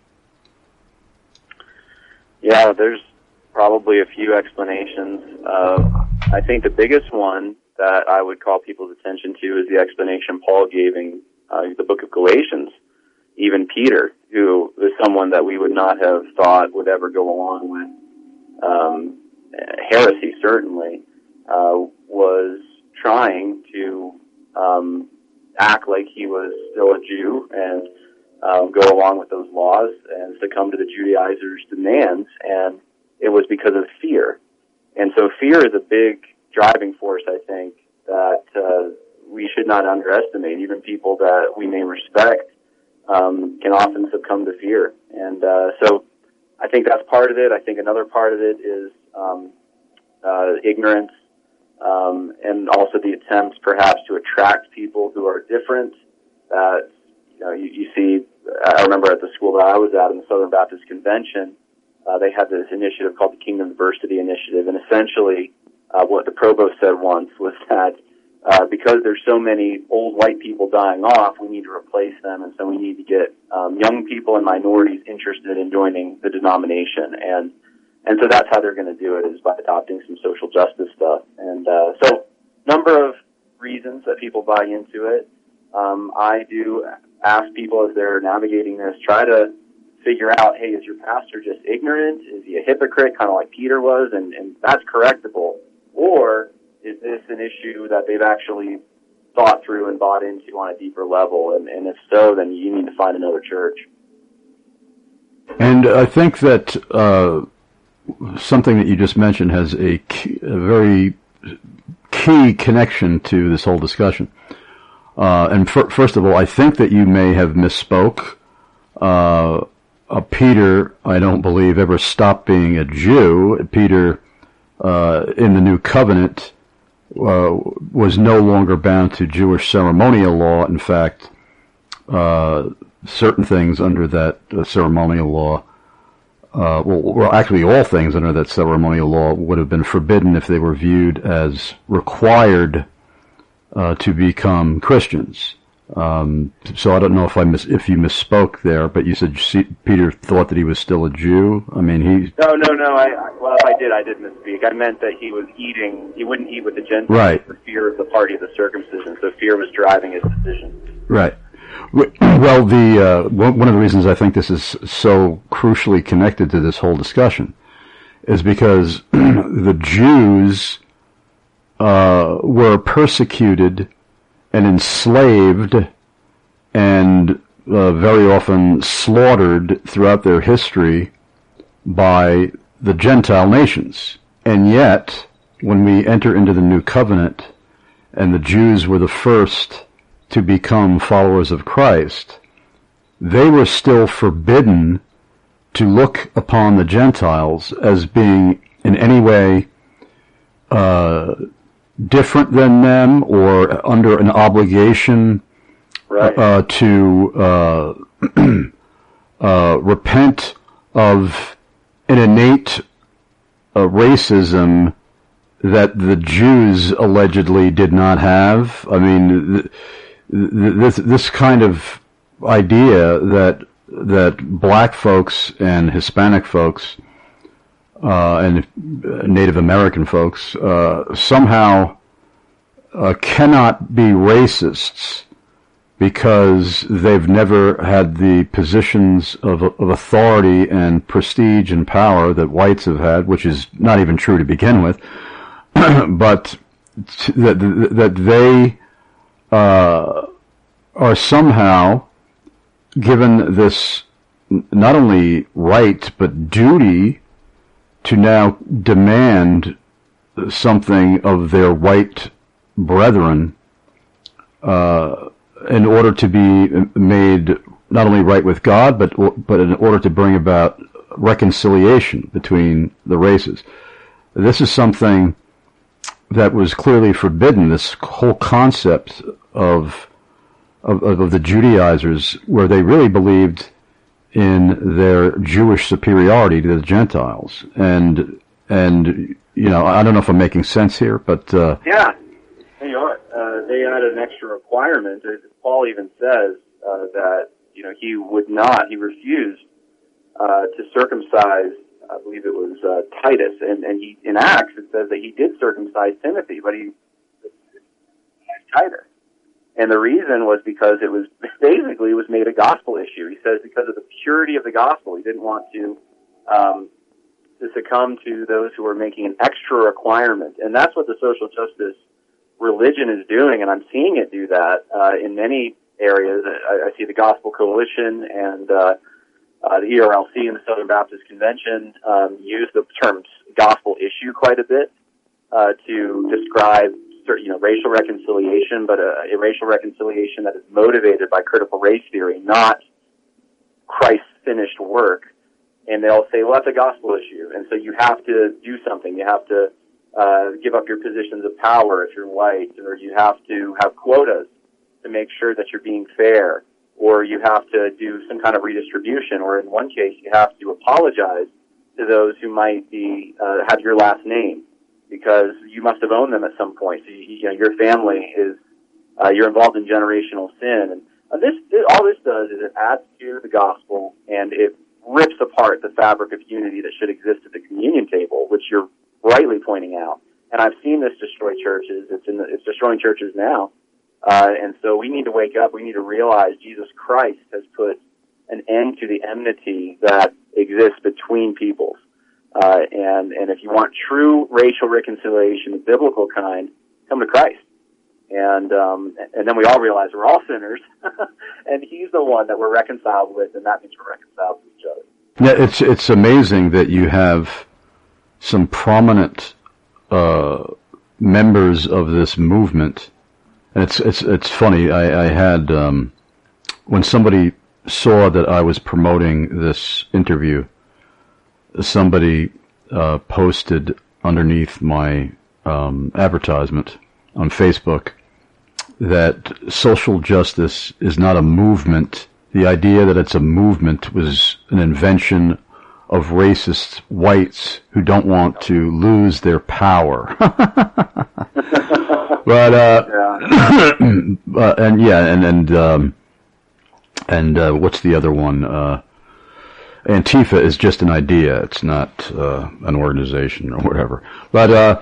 Yeah, there's probably a few explanations. Uh, I think the biggest one that I would call people's attention to is the explanation Paul gave in uh, the book of Galatians. Even Peter, who is someone that we would not have thought would ever go along with um, heresy, certainly, uh, was trying to um, act like he was still a Jew and um, go along with those laws and succumb to the Judaizers' demands, and it was because of fear. And so fear is a big driving force, I think, that uh, we should not underestimate. Even people that we may respect um, can often succumb to fear. And uh, so I think that's part of it. I think another part of it is um, uh, ignorance, um, and also the attempts perhaps to attract people who are different. That, you know, you, you see, I remember at the school that I was at in the Southern Baptist Convention, uh, they had this initiative called the Kingdom Diversity Initiative, and essentially uh, what the provost said once was that uh, because there's so many old white people dying off, we need to replace them, and so we need to get um, young people and minorities interested in joining the denomination. And and so that's how they're going to do it, is by adopting some social justice stuff. And uh, so number of reasons that people buy into it. Um, I do ask people as they're navigating this, try to figure out, hey, is your pastor just ignorant? Is he a hypocrite, kind of like Peter was? And, and that's correctable. Or is this an issue that they've actually thought through and bought into on a deeper level? And, and if so, then you need to find another church. And I think that uh, something that you just mentioned has a, key, a very key connection to this whole discussion. Uh, and f- first of all, I think that you may have misspoke. Uh, uh, Peter, I don't believe, ever stopped being a Jew. Peter, uh, in the New Covenant, uh, was no longer bound to Jewish ceremonial law. In fact, uh, certain things under that uh, ceremonial law, uh, well, well, actually all things under that ceremonial law would have been forbidden if they were viewed as required Uh, to become Christians. Um, so I don't know if I miss, if you misspoke there, but you said see, Peter thought that he was still a Jew. I mean, he. No, no, no. I, I well, if I did, I did misspeak. I meant that he was eating. He wouldn't eat with the Gentiles right. for fear of the party of the circumcision. So fear was driving his decision. Right. Well, the uh, one of the reasons I think this is so crucially connected to this whole discussion is because the Jews Uh, were persecuted and enslaved and uh, very often slaughtered throughout their history by the Gentile nations. And yet, when we enter into the New Covenant, and the Jews were the first to become followers of Christ, they were still forbidden to look upon the Gentiles as being in any way uh different than them or under an obligation right. uh, to uh, uh, repent of an innate uh, racism that the Jews allegedly did not have. I mean, th- th- this this kind of idea that that black folks and Hispanic folks Uh, and Native American folks uh, somehow uh, cannot be racists because they've never had the positions of, of authority and prestige and power that whites have had, which is not even true to begin with, but t- that, that they uh, are somehow given this not only right but duty to now demand something of their white brethren uh, in order to be made not only right with God, but but in order to bring about reconciliation between the races. This is something that was clearly forbidden, this whole concept of of, of the Judaizers, where they really believed in their Jewish superiority to the Gentiles. And, and you know, I don't know if I'm making sense here, but... Uh, yeah, you are. Uh, they added an extra requirement. Paul even says uh, that, you know, he would not, he refused uh, to circumcise, I believe it was uh, Titus, and, and he, in Acts it says that he did circumcise Timothy, but he Titus. And the reason was because it was, basically, it was made a gospel issue. He says because of the purity of the gospel, he didn't want to, um, to succumb to those who were making an extra requirement. And that's what the social justice religion is doing, and I'm seeing it do that uh, in many areas. I, I see the Gospel Coalition and uh, uh, the E R L C and the Southern Baptist Convention um, use the term gospel issue quite a bit uh, to describe certain, you know, racial reconciliation, but a, a racial reconciliation that is motivated by critical race theory, not Christ's finished work. And they'll say, well, that's a gospel issue, and so you have to do something. You have to uh, give up your positions of power if you're white, or you have to have quotas to make sure that you're being fair, or you have to do some kind of redistribution, or in one case, you have to apologize to those who might be uh, have your last name, because you must have owned them at some point. So you, you know, your family is uh, you're involved in generational sin, and uh, this, this all this does is it adds to the gospel, and it rips apart the fabric of unity that should exist at the communion table, which you're rightly pointing out. And I've seen this destroy churches. It's in the, it's destroying churches now. Uh, and so we need to wake up. We need to realize Jesus Christ has put an end to the enmity that exists between peoples. Uh, and, and if you want true racial reconciliation, the biblical kind, come to Christ. And, um, and then we all realize we're all sinners, and He's the one that we're reconciled with, and that means we're reconciled to each other. Yeah, it's, it's amazing that you have some prominent, uh, members of this movement. And it's, it's, it's funny. I, I had, um, when somebody saw that I was promoting this interview, somebody, uh, posted underneath my, um, advertisement on Facebook that social justice is not a movement. The idea that it's a movement was an invention of racist whites who don't want to lose their power. But, uh, yeah. uh, and yeah, and, and, um, and, uh, what's the other one? Uh, Antifa is just an idea. It's not, uh, an organization or whatever. But, uh,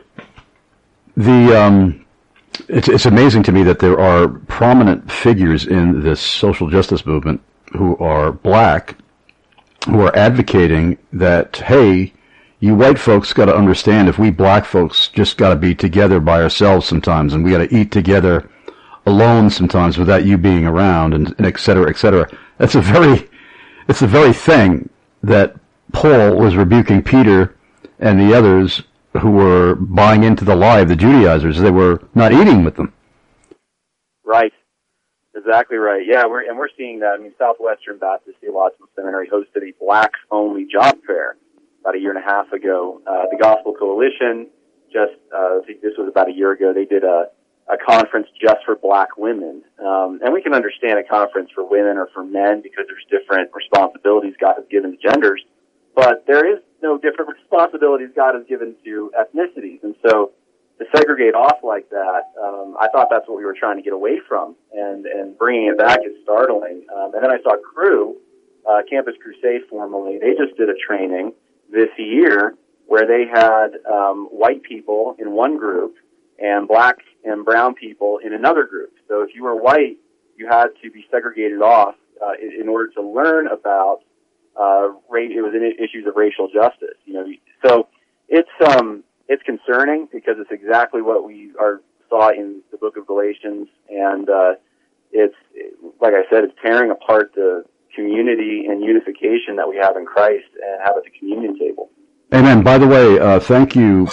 the, um, it's, it's amazing to me that there are prominent figures in this social justice movement who are black, who are advocating that, hey, you white folks got to understand if we black folks just got to be together by ourselves sometimes, and we got to eat together alone sometimes without you being around, and, and et cetera, et cetera. That's a very, it's the very thing that Paul was rebuking Peter and the others who were buying into the lie of the Judaizers. They were not eating with them. Right. Exactly right. Yeah, we're, and we're seeing that. I mean, Southwestern Baptist Theological Seminary hosted a blacks-only job fair about a year and a half ago. Uh, the Gospel Coalition, just, uh, I think this was about a year ago, they did a, a conference just for black women. Um, and we can understand a conference for women or for men because there's different responsibilities God has given to genders. But there is no different responsibilities God has given to ethnicities. And so to segregate off like that, um, I thought that's what we were trying to get away from. And, and bringing it back is startling. Um, and then I saw Cru, uh, Campus Crusade formerly, they just did a training this year where they had um, white people in one group and black and brown people in another group. So if you were white, you had to be segregated off uh, in, in order to learn about uh, race. It was in issues of racial justice. You know, so it's um it's concerning because it's exactly what we are saw in the Book of Galatians, and uh, it's like I said, it's tearing apart the community and unification that we have in Christ and have at the communion table. Amen. By the way, uh, thank you,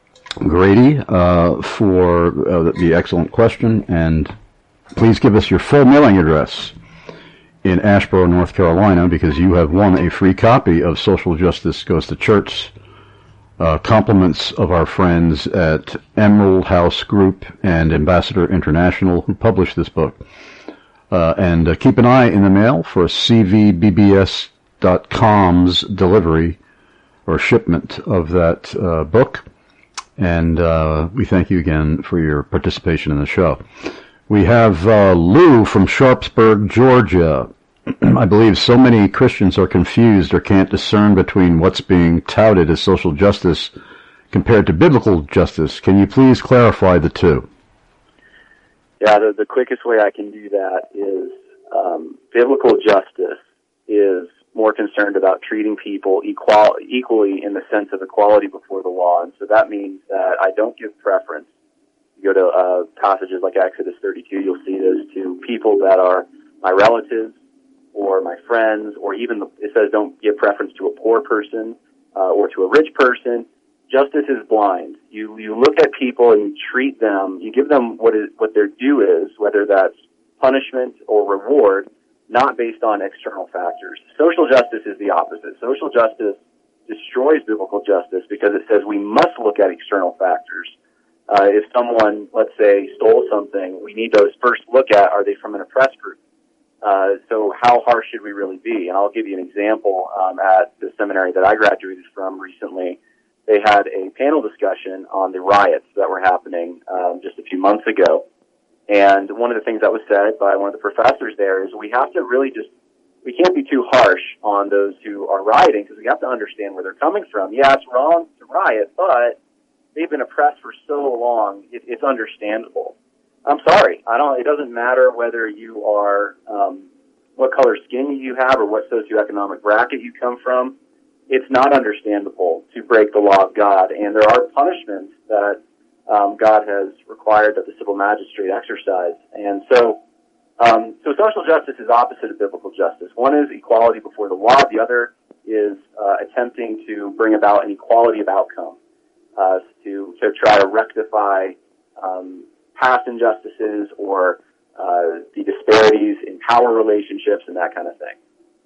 Grady, uh, for uh, the excellent question, and please give us your full mailing address in Asheboro, North Carolina, because you have won a free copy of Social Justice Goes to Church. Uh, compliments of our friends at Emerald House Group and Ambassador International, who published this book. Uh, and uh, keep an eye in the mail for C V B B S dot com's delivery or shipment of that uh, book. And uh, we thank you again for your participation in the show. We have uh, Lou from Sharpsburg, Georgia. I believe so many Christians are confused or can't discern between what's being touted as social justice compared to biblical justice. Can you please clarify the two? Yeah, the, the quickest way I can do that is um, biblical justice is more concerned about treating people equal, equally in the sense of equality before the law. And so that means that I don't give preference. You go to uh, passages like Exodus thirty-two, you'll see this, to people that are my relatives or my friends, or even the, it says don't give preference to a poor person uh, or to a rich person. Justice is blind. You you look at people and you treat them, you give them what is what their due is, whether that's punishment or reward, not based on external factors. Social justice is the opposite. Social justice destroys biblical justice because it says we must look at external factors. Uh, if someone, let's say, stole something, we need to first look at, are they from an oppressed group? Uh, so how harsh should we really be? And I'll give you an example. Um, at the seminary that I graduated from recently, they had a panel discussion on the riots that were happening um, just a few months ago. And one of the things that was said by one of the professors there is we have to really just, we can't be too harsh on those who are rioting because we have to understand where they're coming from. Yeah, it's wrong to riot, but they've been oppressed for so long, it, it's understandable. I'm sorry, I don't, it doesn't matter whether you are, um, what color skin you have or what socioeconomic bracket you come from. It's not understandable to break the law of God, and there are punishments that um, God has required that the civil magistrate exercise. And so, um, so social justice is opposite of biblical justice. One is equality before the law. The other is uh, attempting to bring about an equality of outcome, uh, to to try to rectify um, past injustices or uh, the disparities in power relationships and that kind of thing.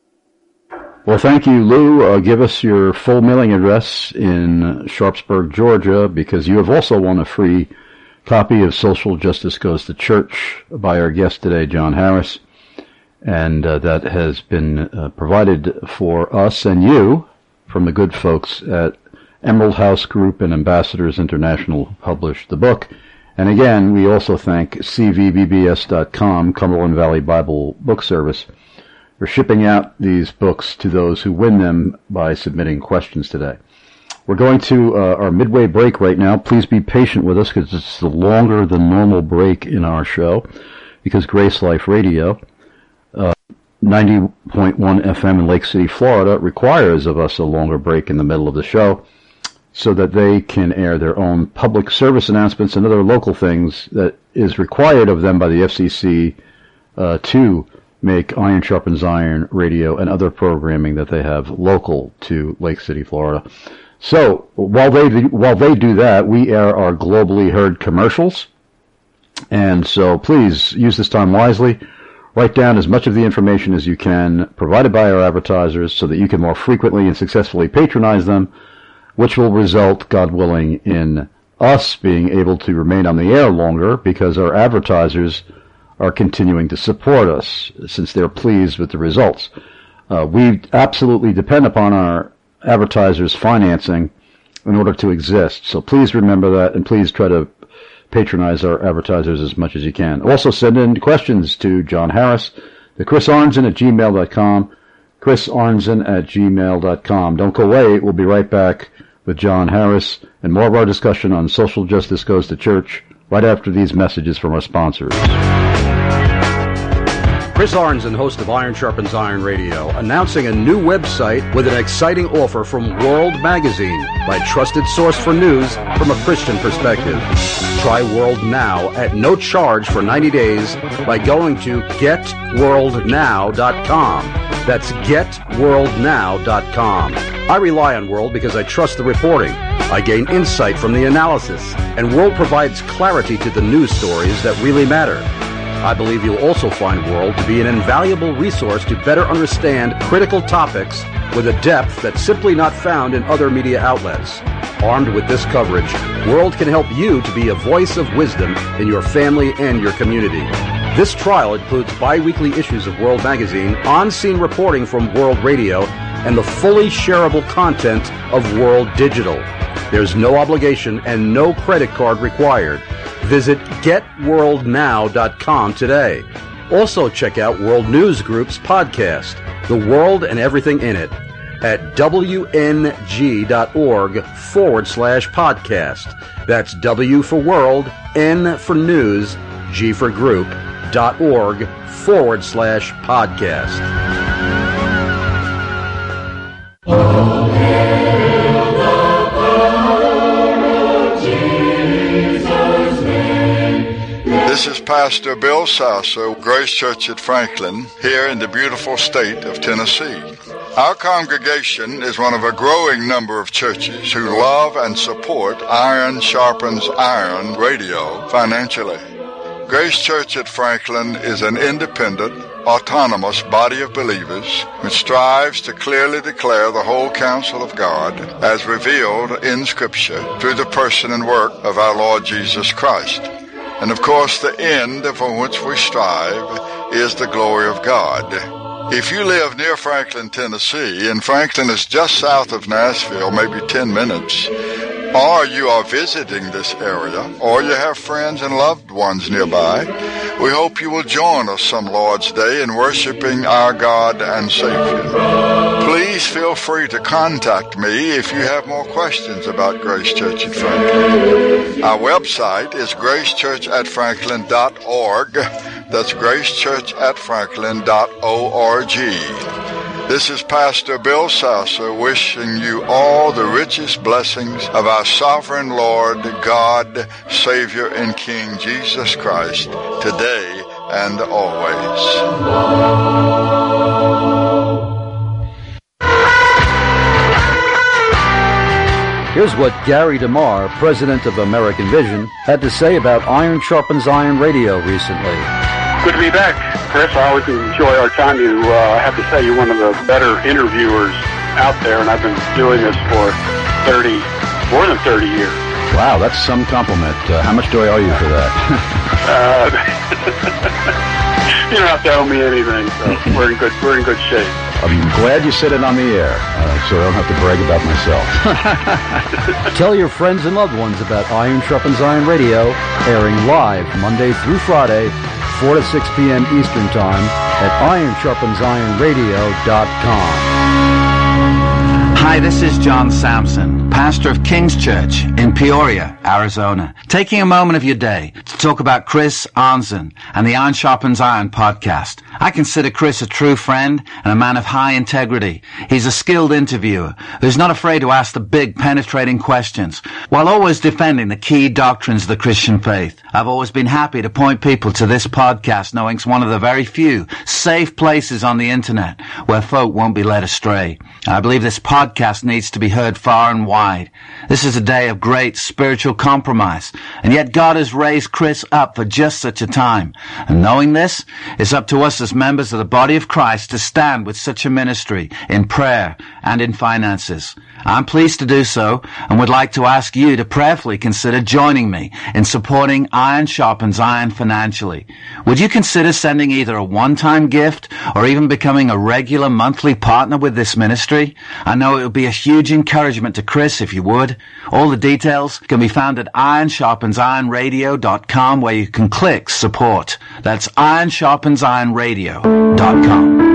Well, thank you, Lou. Uh, give us your full mailing address in Sharpsburg, Georgia, because you have also won a free copy of Social Justice Goes to Church by our guest today, John Harris. And uh, that has been uh, provided for us and you from the good folks at Emerald House Group and Ambassadors International, who published the book. And again, we also thank C V B B S dot com, Cumberland Valley Bible Book Service, for shipping out these books to those who win them by submitting questions today. We're going to uh, our midway break right now. Please be patient with us because it's a longer than normal break in our show because Grace Life Radio, uh, ninety point one F M in Lake City, Florida, requires of us a longer break in the middle of the show so that they can air their own public service announcements and other local things that is required of them by the F C C uh, to make Iron Sharpens Iron Radio and other programming that they have local to Lake City, Florida. So while they do, while they do that, we air our globally heard commercials. And so please use this time wisely. Write down as much of the information as you can provided by our advertisers so that you can more frequently and successfully patronize them, which will result, God willing, in us being able to remain on the air longer because our advertisers are continuing to support us since they're pleased with the results. Uh, we absolutely depend upon our advertisers' financing in order to exist. So please remember that, and please try to patronize our advertisers as much as you can. Also send in questions to John Harris, to Chris Arnzen at gmail dot com, Chris Arnzen at gmail dot com. Don't go away. We'll be right back with John Harris and more of our discussion on Social Justice Goes to Church right after these messages from our sponsors. Chris Arnzen, host of Iron Sharpens Iron Radio, announcing a new website with an exciting offer from World Magazine, my trusted source for news from a Christian perspective. Try World now at no charge for ninety days by going to get world now dot com. That's get world now dot com. I rely on World because I trust the reporting. I gain insight from the analysis, and World provides clarity to the news stories that really matter. I believe you'll also find World to be an invaluable resource to better understand critical topics with a depth that's simply not found in other media outlets. Armed with this coverage, World can help you to be a voice of wisdom in your family and your community. This trial includes bi-weekly issues of World Magazine, on-scene reporting from World Radio, and the fully shareable content of World Digital. There's no obligation and no credit card required. Visit get world now dot com today. Also check out World News Group's podcast, The World and Everything in It, at W N G dot org forward slash podcast. That's W for World, N for News, G for Group, dot org forward slash podcast. Oh, hail the power of Jesus' name. This is Pastor Bill Sasso, Grace Church at Franklin, here in the beautiful state of Tennessee. Our congregation is one of a growing number of churches who love and support Iron Sharpens Iron radio financially. Grace Church at Franklin is an independent, autonomous body of believers which strives to clearly declare the whole counsel of God as revealed in Scripture through the person and work of our Lord Jesus Christ. And of course, the end for which we strive is the glory of God. If you live near Franklin, Tennessee, and Franklin is just south of Nashville, maybe ten minutes, or you are visiting this area, or you have friends and loved ones nearby, we hope you will join us some Lord's Day in worshiping our God and Savior. Please feel free to contact me if you have more questions about Grace Church at Franklin. Our website is grace church at franklin dot org. That's grace church at franklin dot org. This is Pastor Bill Sasso wishing you all the richest blessings of our sovereign Lord, God, Savior, and King Jesus Christ, today and always. Here's what Gary DeMar, president of American Vision, had to say about Iron Sharpens Iron Radio recently. Good to be back, Chris. I always enjoy our time. You uh, have to say you're one of the better interviewers out there, and I've been doing this for thirty, more than thirty years. Wow, that's some compliment. Uh, how much do I owe you for that? uh, you don't have to owe me anything, so we're in good, we're in good shape. I'm glad you said it on the air, uh, so I don't have to brag about myself. Tell your friends and loved ones about Iron Sharpens Iron Radio, airing live Monday through Friday, four to six p.m. Eastern Time at iron sharpens iron radio dot com. Hi, this is John Sampson, pastor of King's Church in Peoria, Arizona, taking a moment of your day to talk about Chris Arnzen and the Iron Sharpens Iron podcast. I consider Chris a true friend and a man of high integrity. He's a skilled interviewer who's not afraid to ask the big, penetrating questions while always defending the key doctrines of the Christian faith. I've always been happy to point people to this podcast, knowing it's one of the very few safe places on the internet where folk won't be led astray. I believe this podcast needs to be heard far and wide. This is a day of great spiritual compromise, and yet God has raised Chris up for just such a time. And knowing this, it's up to us as members of the body of Christ to stand with such a ministry in prayer and in finances. I'm pleased to do so and would like to ask you to prayerfully consider joining me in supporting Iron Sharpens Iron financially. Would you consider sending either a one-time gift or even becoming a regular monthly partner with this ministry? I know it would be a huge encouragement to Chris if you would. All the details can be found at iron sharpens iron radio dot com, where you can click support. That's iron sharpens iron radio dot com.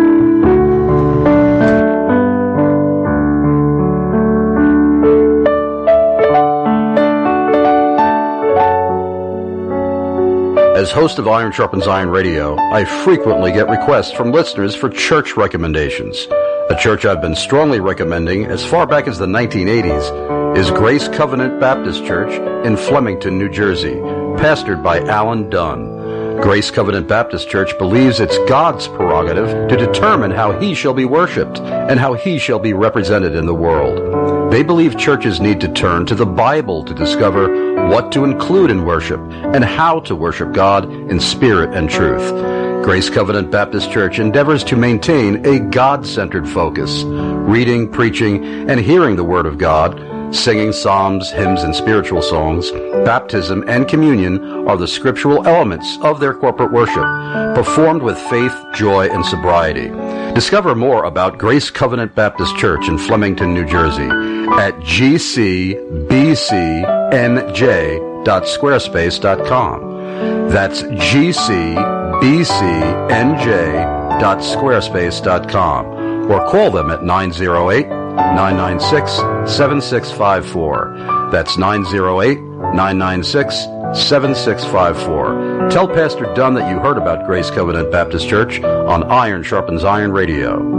As host of Iron Sharpens Iron Radio, I frequently get requests from listeners for church recommendations. A church I've been strongly recommending as far back as the nineteen eighties is Grace Covenant Baptist Church in Flemington, New Jersey, pastored by Alan Dunn. Grace Covenant Baptist Church believes it's God's prerogative to determine how He shall be worshipped and how He shall be represented in the world. They believe churches need to turn to the Bible to discover what to include in worship and how to worship God in spirit and truth. Grace Covenant Baptist Church endeavors to maintain a God-centered focus, reading, preaching, and hearing the Word of God, Singing psalms, hymns, and spiritual songs, baptism, and communion are the scriptural elements of their corporate worship, performed with faith, joy, and sobriety. Discover more about Grace Covenant Baptist Church in Flemington, New Jersey at g c b c n j dot squarespace dot com. That's g c b c n j dot squarespace dot com, or call them at nine oh eight, nine nine six, seven six five four. That's nine oh eight, nine nine six, seven six five four. Tell Pastor Dunn that you heard about Grace Covenant Baptist Church on Iron Sharpens Iron Radio.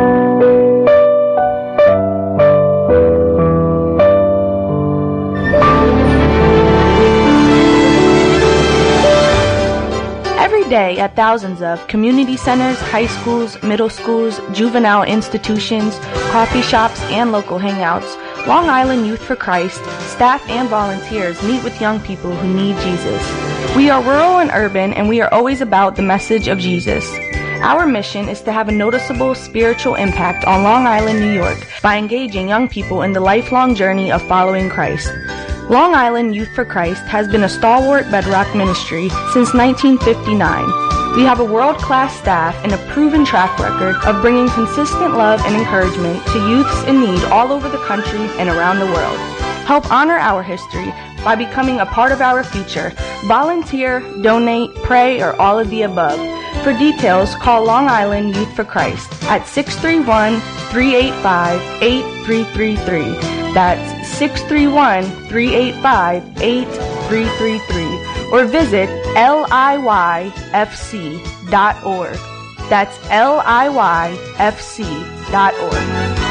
Day at thousands of community centers, high schools, middle schools, juvenile institutions, coffee shops, and local hangouts, Long Island Youth for Christ, staff and volunteers meet with young people who need Jesus. We are rural and urban, and we are always about the message of Jesus. Our mission is to have a noticeable spiritual impact on Long Island, New York, by engaging young people in the lifelong journey of following Christ. Long Island Youth for Christ has been a stalwart bedrock ministry since nineteen fifty-nine. We have a world-class staff and a proven track record of bringing consistent love and encouragement to youths in need all over the country and around the world. Help honor our history by becoming a part of our future. Volunteer, donate, pray, or all of the above. For details, call Long Island Youth for Christ at six three one, three eight five, eight three three three. That's six three one, three eight five, eight three three three, or visit L I Y F C dot org. That's L I Y F C dot org.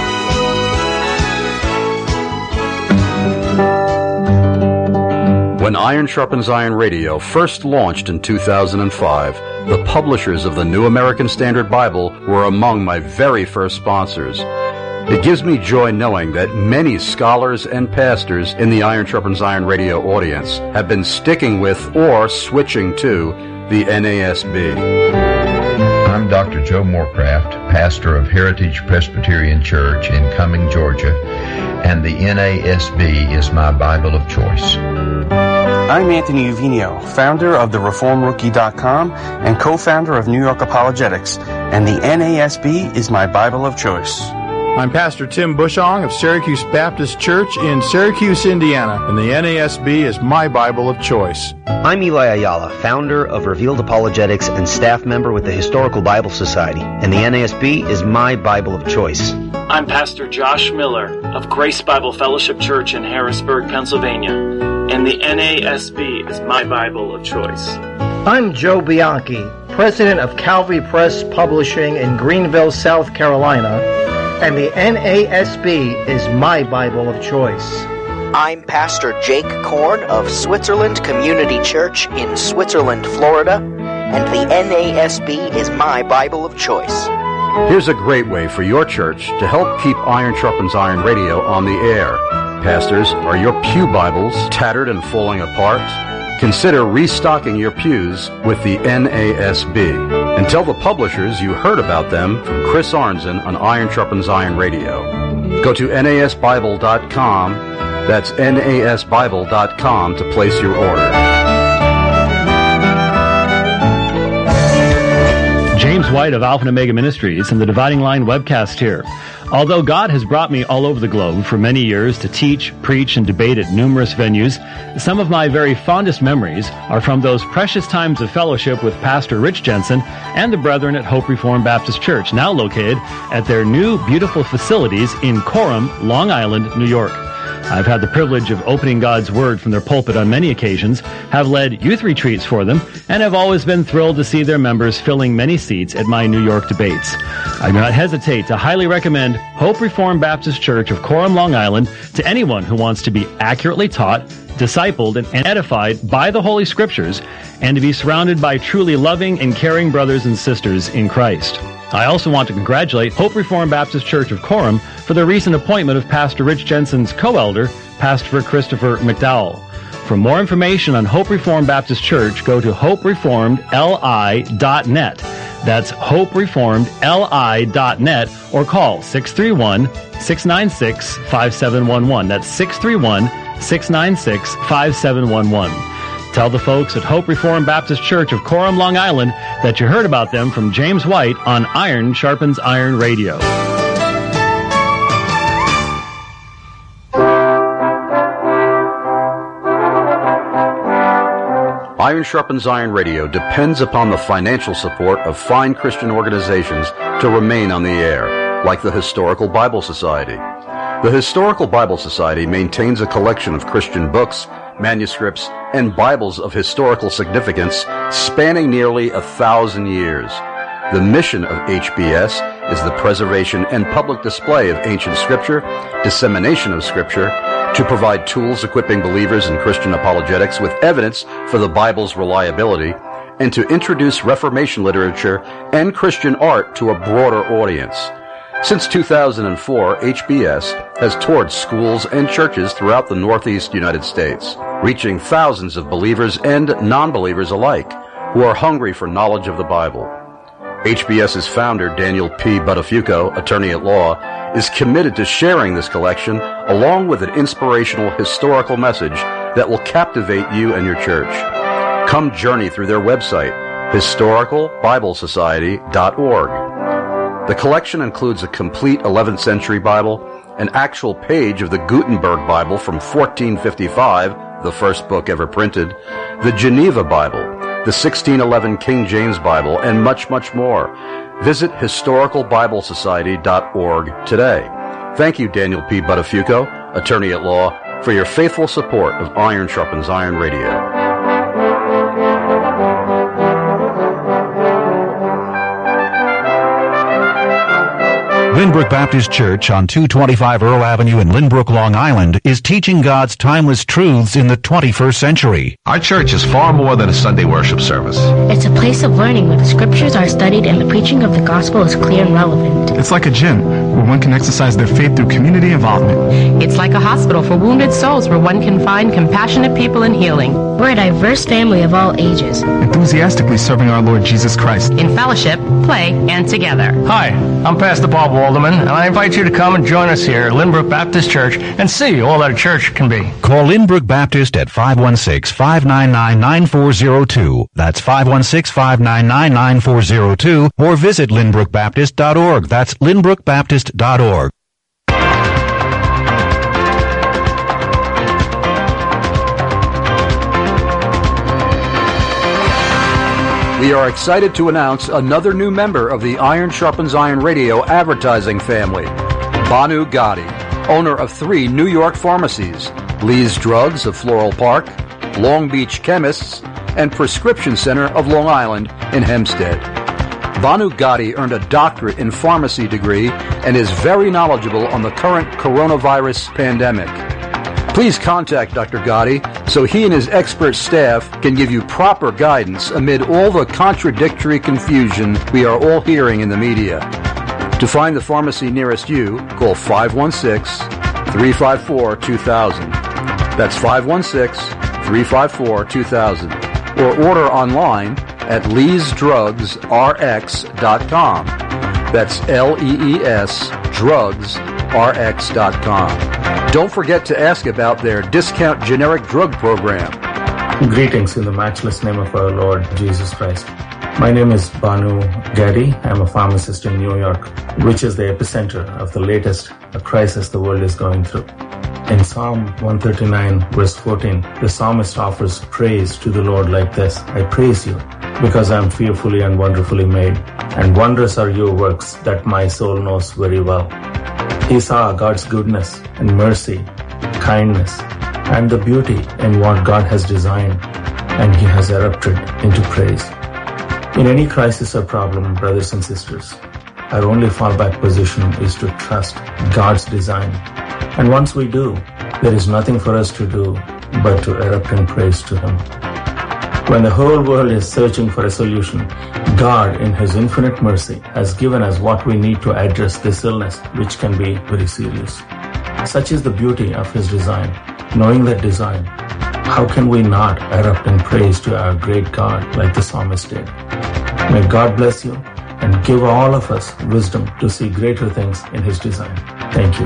When Iron Sharpens Iron Radio first launched in two thousand five, the publishers of the New American Standard Bible were among my very first sponsors. It gives me joy knowing that many scholars and pastors in the Iron Sharpens Iron Radio audience have been sticking with or switching to the N A S B. I'm Doctor Joe Morecraft, pastor of Heritage Presbyterian Church in Cumming, Georgia, and the N A S B is my Bible of choice. I'm Anthony Uvino, founder of the Reform Rookie dot com and co-founder of New York Apologetics, and the N A S B is my Bible of choice. I'm Pastor Tim Bushong of Syracuse Baptist Church in Syracuse, Indiana, and the N A S B is my Bible of choice. I'm Eli Ayala, founder of Revealed Apologetics and staff member with the Historical Bible Society, and the N A S B is my Bible of choice. I'm Pastor Josh Miller of Grace Bible Fellowship Church in Harrisburg, Pennsylvania, and the N A S B is my Bible of choice. I'm Joe Bianchi, president of Calvary Press Publishing in Greenville, South Carolina, and the N A S B is my Bible of choice. I'm Pastor Jake Korn of Switzerland Community Church in Switzerland, Florida, and the N A S B is my Bible of choice. Here's a great way for your church to help keep Iron Sharpens Iron Radio on the air. Pastors, are your pew Bibles tattered and falling apart? Consider restocking your pews with the N A S B. And tell the publishers you heard about them from Chris Arnzen on Iron Sharpens Iron Radio. Go to N A S Bible dot com. That's N A S Bible dot com to place your order. James White of Alpha and Omega Ministries and the Dividing Line webcast here. Although God has brought me all over the globe for many years to teach, preach, and debate at numerous venues, some of my very fondest memories are from those precious times of fellowship with Pastor Rich Jensen and the brethren at Hope Reformed Baptist Church, now located at their new beautiful facilities in Coram, Long Island, New York. I've had the privilege of opening God's Word from their pulpit on many occasions, have led youth retreats for them, and have always been thrilled to see their members filling many seats at my New York debates. I do not hesitate to highly recommend Hope Reformed Baptist Church of Coram, Long Island to anyone who wants to be accurately taught, discipled, and edified by the Holy Scriptures, and to be surrounded by truly loving and caring brothers and sisters in Christ. I also want to congratulate Hope Reformed Baptist Church of Coram for the recent appointment of Pastor Rich Jensen's co-elder, Pastor Christopher McDowell. For more information on Hope Reformed Baptist Church, go to hope reformed l i dot net. That's hope reformed l i dot net, or call six three one, six nine six, five seven one one. That's six three one, six nine six, five seven one one. Tell the folks at Hope Reformed Baptist Church of Coram, Long Island, that you heard about them from James White on Iron Sharpens Iron Radio. Iron Sharpens Iron Radio depends upon the financial support of fine Christian organizations to remain on the air, like the Historical Bible Society. The Historical Bible Society maintains a collection of Christian books, manuscripts, and Bibles of historical significance spanning nearly a thousand years. The mission of H B S is the preservation and public display of ancient Scripture, dissemination of Scripture, to provide tools equipping believers in Christian apologetics with evidence for the Bible's reliability, and to introduce Reformation literature and Christian art to a broader audience. Since two thousand four, H B S has toured schools and churches throughout the Northeast United States, reaching thousands of believers and non-believers alike who are hungry for knowledge of the Bible. HBS's founder, Daniel P. Buttafuoco, attorney at law, is committed to sharing this collection along with an inspirational historical message that will captivate you and your church. Come journey through their website, historical bible society dot org. The collection includes a complete eleventh century Bible, an actual page of the Gutenberg Bible from fourteen fifty-five, the first book ever printed, the Geneva Bible, the sixteen eleven King James Bible, and much, much more. Visit historical bible society dot org today. Thank you, Daniel P. Buttafuoco, attorney at law, for your faithful support of Iron Sharpens Iron Radio. Lynbrook Baptist Church on two twenty-five Earl Avenue in Lynbrook, Long Island is teaching God's timeless truths in the twenty-first century. Our church is far more than a Sunday worship service. It's a place of learning where the scriptures are studied and the preaching of the gospel is clear and relevant. It's like a gym where one can exercise their faith through community involvement. It's like a hospital for wounded souls where one can find compassionate people in healing. We're a diverse family of all ages, enthusiastically serving our Lord Jesus Christ in fellowship, play, and together. Hi, I'm Pastor Bob Walderman, and I invite you to come and join us here at Lynbrook Baptist Church and see all that a church can be. Call Lynbrook Baptist at five one six, five nine nine, nine four zero two. That's five one six, five nine nine, nine four zero two, or visit lynbrook baptist dot org. That's lynbrook baptist dot org. We are excited to announce another new member of the Iron Sharpens Iron Radio advertising family, Banu Gotti, owner of three New York pharmacies, Lee's Drugs of Floral Park, Long Beach Chemists, and Prescription Center of Long Island in Hempstead. Banu Gotti earned a doctorate in pharmacy degree and is very knowledgeable on the current coronavirus pandemic. Please contact Doctor Gotti so he and his expert staff can give you proper guidance amid all the contradictory confusion we are all hearing in the media. To find the pharmacy nearest you, call five one six, three five four, two thousand. That's five one six, three five four, two thousand. Or order online at lees drugs r x dot com. That's L E E S drugs r x dot com. Don't forget to ask about their discount generic drug program. Greetings in the matchless name of our Lord Jesus Christ. My name is Banu Gadi. I'm a pharmacist in New York, which is the epicenter of the latest crisis the world is going through. In Psalm one thirty-nine, verse fourteen, the psalmist offers praise to the Lord like this: I praise you because I am fearfully and wonderfully made, and wondrous are your works that my soul knows very well. He saw God's goodness and mercy, kindness, and the beauty in what God has designed, and he has erupted into praise. In any crisis or problem, brothers and sisters, our only fallback position is to trust God's design. And once we do, there is nothing for us to do but to erupt in praise to him. When the whole world is searching for a solution, God, in his infinite mercy, has given us what we need to address this illness, which can be very serious. Such is the beauty of his design. Knowing that design, how can we not erupt in praise to our great God like the psalmist did? May God bless you and give all of us wisdom to see greater things in His design. Thank you.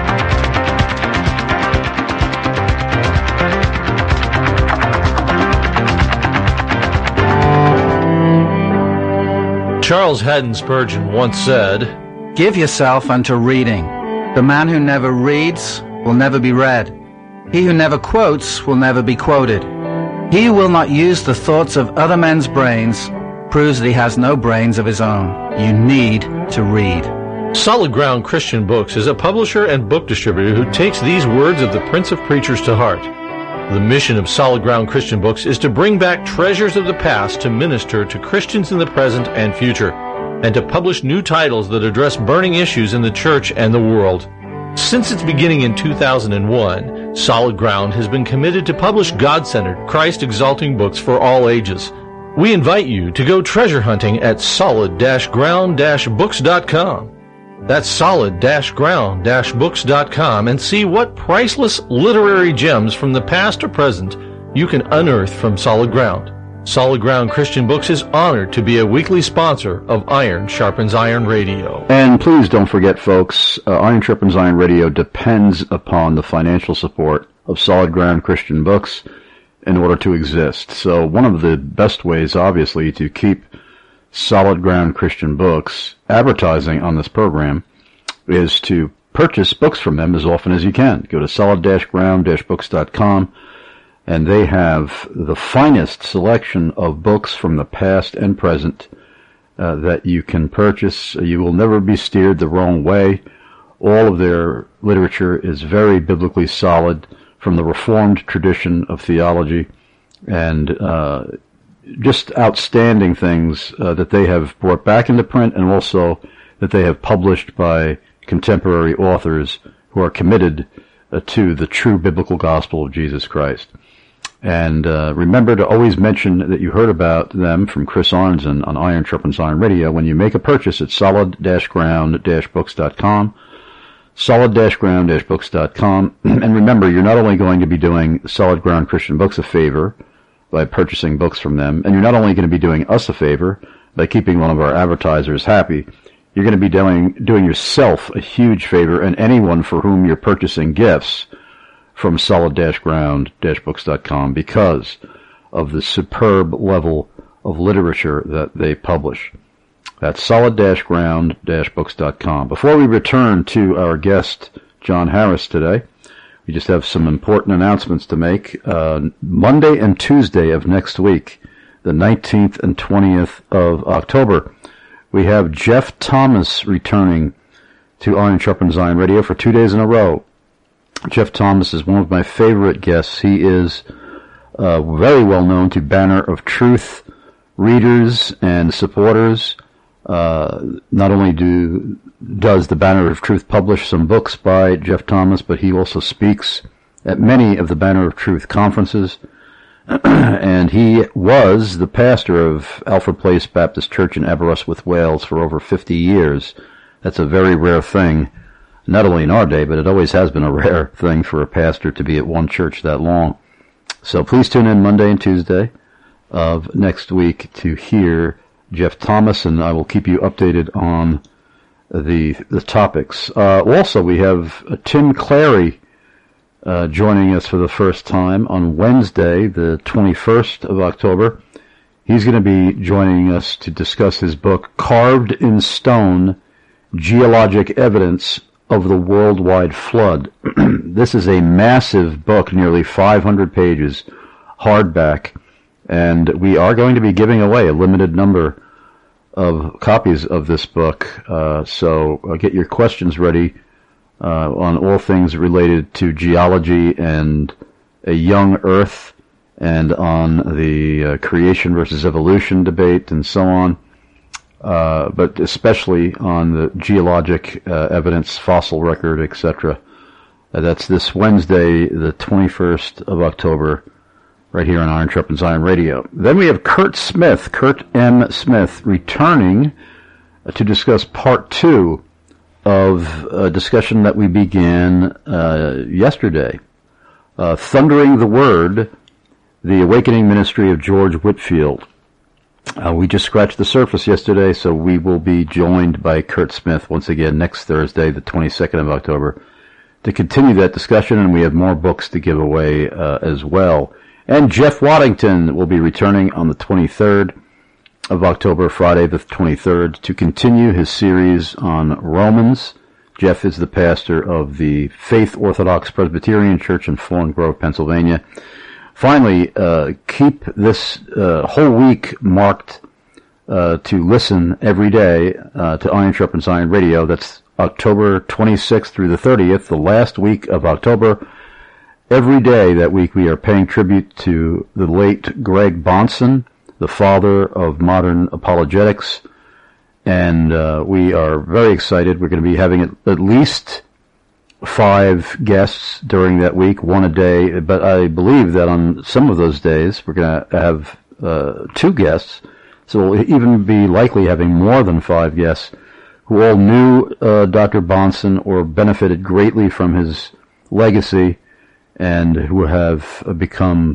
Charles Haddon Spurgeon once said, "Give yourself unto reading. The man who never reads will never be read. He who never quotes will never be quoted. He who will not use the thoughts of other men's brains proves that he has no brains of his own. You need to read." Solid Ground Christian Books is a publisher and book distributor who takes these words of the Prince of Preachers to heart. The mission of Solid Ground Christian Books is to bring back treasures of the past to minister to Christians in the present and future, and to publish new titles that address burning issues in the church and the world. Since its beginning in two thousand one, Solid Ground has been committed to publish God-centered, Christ-exalting books for all ages. We invite you to go treasure hunting at solid ground books dot com. That's solid ground books dot com, and see what priceless literary gems from the past or present you can unearth from Solid Ground. Solid Ground Christian Books is honored to be a weekly sponsor of Iron Sharpens Iron Radio. And please don't forget, folks, uh, Iron Sharpens Iron Radio depends upon the financial support of Solid Ground Christian Books in order to exist. So one of the best ways, obviously, to keep Solid Ground Christian Books advertising on this program is to purchase books from them as often as you can. Go to solid ground books dot com, and they have the finest selection of books from the past and present uh, that you can purchase. You will never be steered the wrong way. All of their literature is very biblically solid from the Reformed tradition of theology, and uh, just outstanding things uh, that they have brought back into print, and also that they have published by contemporary authors who are committed uh, to the true biblical gospel of Jesus Christ. And uh, remember to always mention that you heard about them from Chris Arnzen on Iron Sharpens Iron Radio when you make a purchase at solid ground books dot com. solid ground books dot com. And remember, you're not only going to be doing Solid Ground Christian Books a favor by purchasing books from them, and you're not only going to be doing us a favor by keeping one of our advertisers happy, you're going to be doing, doing yourself a huge favor, and anyone for whom you're purchasing gifts from solid ground books dot com, because of the superb level of literature that they publish. That's solid ground books dot com. Before we return to our guest, John Harris, today, we just have some important announcements to make. Uh, Monday and Tuesday of next week, the nineteenth and twentieth of October, we have Jeff Thomas returning to Iron Sharpens Iron Radio for two days in a row. Jeff Thomas is one of my favorite guests. He is uh, very well known to Banner of Truth readers and supporters. Uh, not only do does the Banner of Truth publish some books by Jeff Thomas, but he also speaks at many of the Banner of Truth conferences. And he was the pastor of Alfred Place Baptist Church in Aberystwyth, Wales for over fifty years. That's a very rare thing, not only in our day, but it always has been a rare thing for a pastor to be at one church that long. So please tune in Monday and Tuesday of next week to hear Jeff Thomas, and I will keep you updated on the the topics. Uh, also, we have uh, Tim Clary uh, joining us for the first time on Wednesday, the twenty-first of October. He's going to be joining us to discuss his book, Carved in Stone, Geologic Evidence of the Worldwide Flood. This is a massive book, nearly five hundred pages, hardback, and we are going to be giving away a limited number of copies of this book. Uh, so uh, get your questions ready uh, on all things related to geology and a young Earth, and on the uh, creation versus evolution debate and so on. Uh, but especially on the geologic uh, evidence, fossil record, et cetera. Uh, that's this Wednesday, the twenty-first of October, right here on Iron Sharpens Iron Radio. Then we have Kurt Smith, Kurt M. Smith, returning uh, to discuss part two of a discussion that we began uh, yesterday. Uh, Thundering the Word, the Awakening Ministry of George Whitfield. Uh, we just scratched the surface yesterday, so we will be joined by Kurt Smith once again next Thursday, the twenty-second of October, to continue that discussion, and we have more books to give away uh, as well. And Jeff Waddington will be returning on the twenty-third of October, Friday the twenty-third, to continue his series on Romans. Jeff is the pastor of the Faith Orthodox Presbyterian Church in Fallen Grove, Pennsylvania. Finally, uh, keep this uh, whole week marked uh, to listen every day uh, to Iron Sharpens Iron Radio. That's October twenty-sixth through the thirtieth, the last week of October. Every day that week we are paying tribute to the late Greg Bahnsen, the father of modern apologetics, and uh, we are very excited. We're going to be having at, at least five guests during that week, one a day, but I believe that on some of those days we're going to have uh, two guests, so we'll even be likely having more than five guests who all knew uh, Doctor Bahnsen or benefited greatly from his legacy and who have become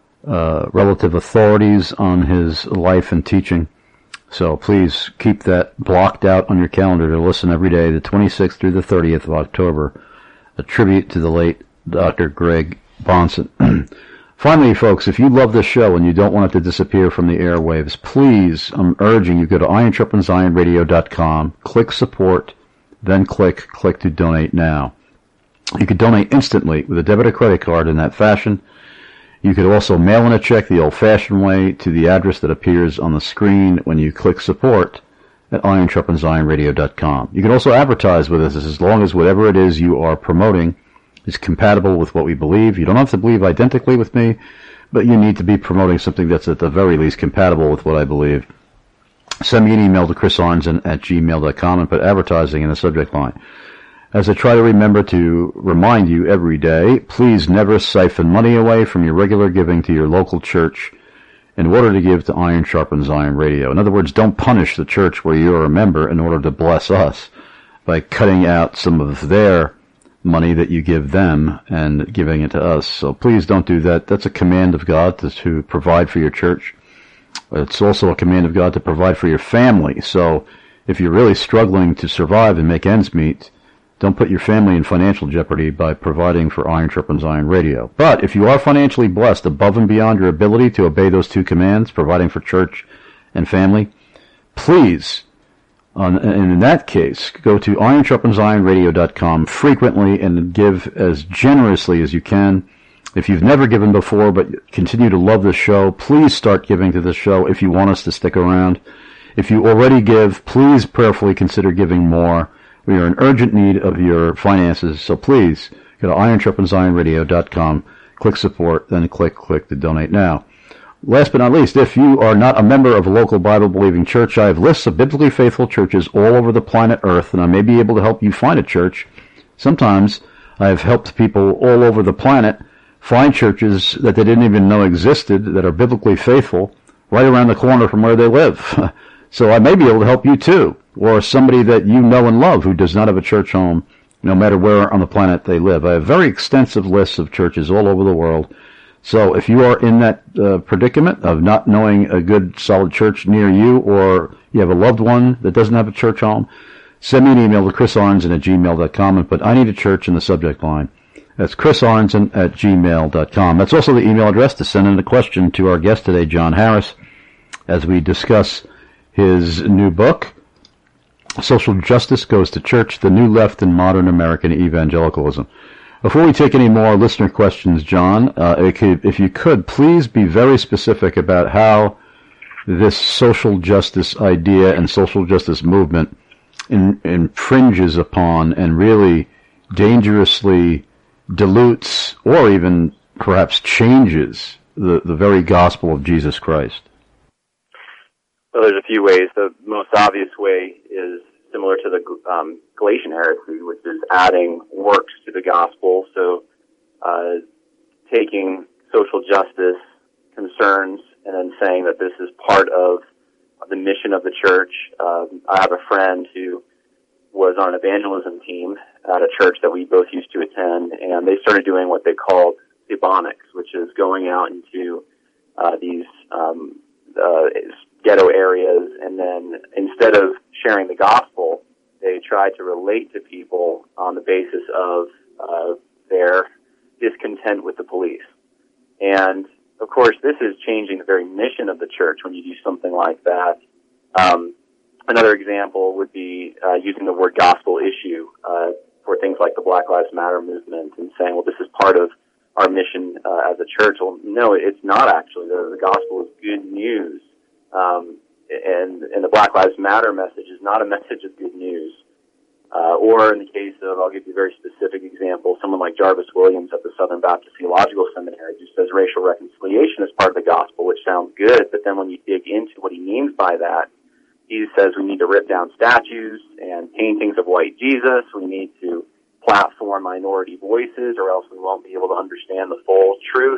uh, relative authorities on his life and teaching. So please keep that blocked out on your calendar to listen every day, the twenty-sixth through the thirtieth of October. A tribute to the late Doctor Greg Bahnsen. Finally, folks, if you love this show and you don't want it to disappear from the airwaves, please, I'm urging you, go to iron sharpens iron radio dot com, click support, then click click to donate now. You could donate instantly with a debit or credit card in that fashion. You could also mail in a check the old-fashioned way to the address that appears on the screen when you click support at iron sharpens iron radio dot com. You can also advertise with us as long as whatever it is you are promoting is compatible with what we believe. You don't have to believe identically with me, but you need to be promoting something that's at the very least compatible with what I believe. Send me an email to chris arnzen at gmail dot com and put advertising in the subject line. As I try to remember to remind you every day, please never siphon money away from your regular giving to your local church in order to give to Iron Sharpens Iron Radio. In other words, don't punish the church where you're a member in order to bless us by cutting out some of their money that you give them and giving it to us. So please don't do that. That's a command of God to, to provide for your church. It's also a command of God to provide for your family. So if you're really struggling to survive and make ends meet, don't put your family in financial jeopardy by providing for Iron Sharpens Iron Radio. But if you are financially blessed above and beyond your ability to obey those two commands, providing for church and family, please, on, and in that case, go to iron sharpens iron radio dot com frequently and give as generously as you can. If you've never given before but continue to love the show, please start giving to the show if you want us to stick around. If you already give, please prayerfully consider giving more. We are in urgent need of your finances, so please go to iron sharpens iron radio dot com, click support, then click click to donate now. Last but not least, if you are not a member of a local Bible-believing church, I have lists of biblically faithful churches all over the planet Earth, and I may be able to help you find a church. Sometimes I have helped people all over the planet find churches that they didn't even know existed that are biblically faithful right around the corner from where they live. So I may be able to help you too, or somebody that you know and love who does not have a church home, no matter where on the planet they live. I have very extensive lists of churches all over the world. So if you are in that uh, predicament of not knowing a good, solid church near you, or you have a loved one that doesn't have a church home, send me an email to chris arnzen at gmail dot com and put I need a church in the subject line. That's chris arnzen at gmail dot com. That's also the email address to send in a question to our guest today, John Harris, as we discuss his new book, Social Justice Goes to Church, The New Left in Modern American Evangelicalism. Before we take any more listener questions, John, uh, if you could, please be very specific about how this social justice idea and social justice movement in, infringes upon and really dangerously dilutes or even perhaps changes the, the very gospel of Jesus Christ. Well, there's a few ways. The most obvious way is similar to the um, Galatian heresy, which is adding works to the gospel. So uh, taking social justice concerns and then saying that this is part of the mission of the church. Um, I have a friend who was on an evangelism team at a church that we both used to attend, and they started doing what they called Ebonics, which is going out into uh, these um, uh, ghetto areas, and then instead of sharing the gospel, they tried to relate to people on the basis of uh, their discontent with the police. And, of course, this is changing the very mission of the church when you do something like that. Um, another example would be uh, using the word gospel issue uh, for things like the Black Lives Matter movement and saying, well, this is part of our mission uh, as a church. Well, no, it's not actually. The, the gospel is good news. Um, and, and the Black Lives Matter message is not a message of good news. Uh, or in the case of, I'll give you a very specific example, someone like Jarvis Williams at the Southern Baptist Theological Seminary who says racial reconciliation is part of the gospel, which sounds good, but then when you dig into what he means by that, he says we need to rip down statues and paintings of white Jesus, we need to platform minority voices, or else we won't be able to understand the full truth.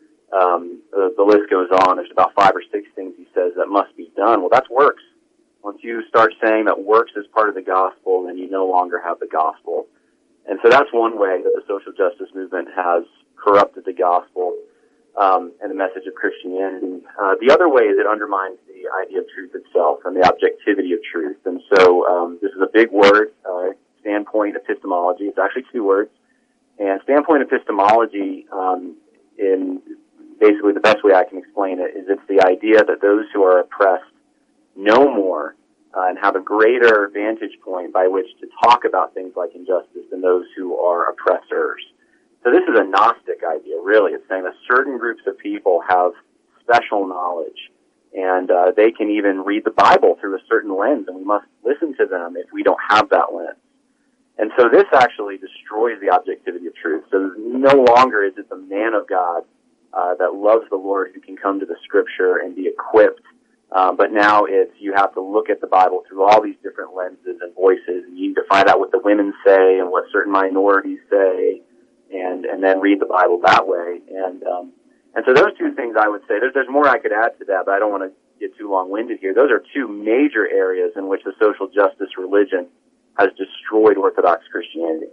Um, the, the list goes on. There's about five or six things he says that must be done. Well, that's works. Once you start saying that works is part of the gospel, then you no longer have the gospel. And so that's one way that the social justice movement has corrupted the gospel um, and the message of Christianity. Uh, the other way is it undermines the idea of truth itself and the objectivity of truth. And so um, this is a big word, uh, standpoint epistemology. It's actually two words. And standpoint epistemology, um, in basically the best way I can explain it, is it's the idea that those who are oppressed know more uh, and have a greater vantage point by which to talk about things like injustice than those who are oppressors. So this is a Gnostic idea, really. It's saying that certain groups of people have special knowledge, and uh, they can even read the Bible through a certain lens, and we must listen to them if we don't have that lens. And so this actually destroys the objectivity of truth. So no longer is it the man of God uh, that loves the Lord who can come to the Scripture and be equipped. Um, but now it's, you have to look at the Bible through all these different lenses and voices, and you need to find out what the women say and what certain minorities say, and, and then read the Bible that way. And, um, and so those two things I would say, there's, there's more I could add to that, but I don't want to get too long-winded here. Those are two major areas in which the social justice religion has destroyed Orthodox Christianity.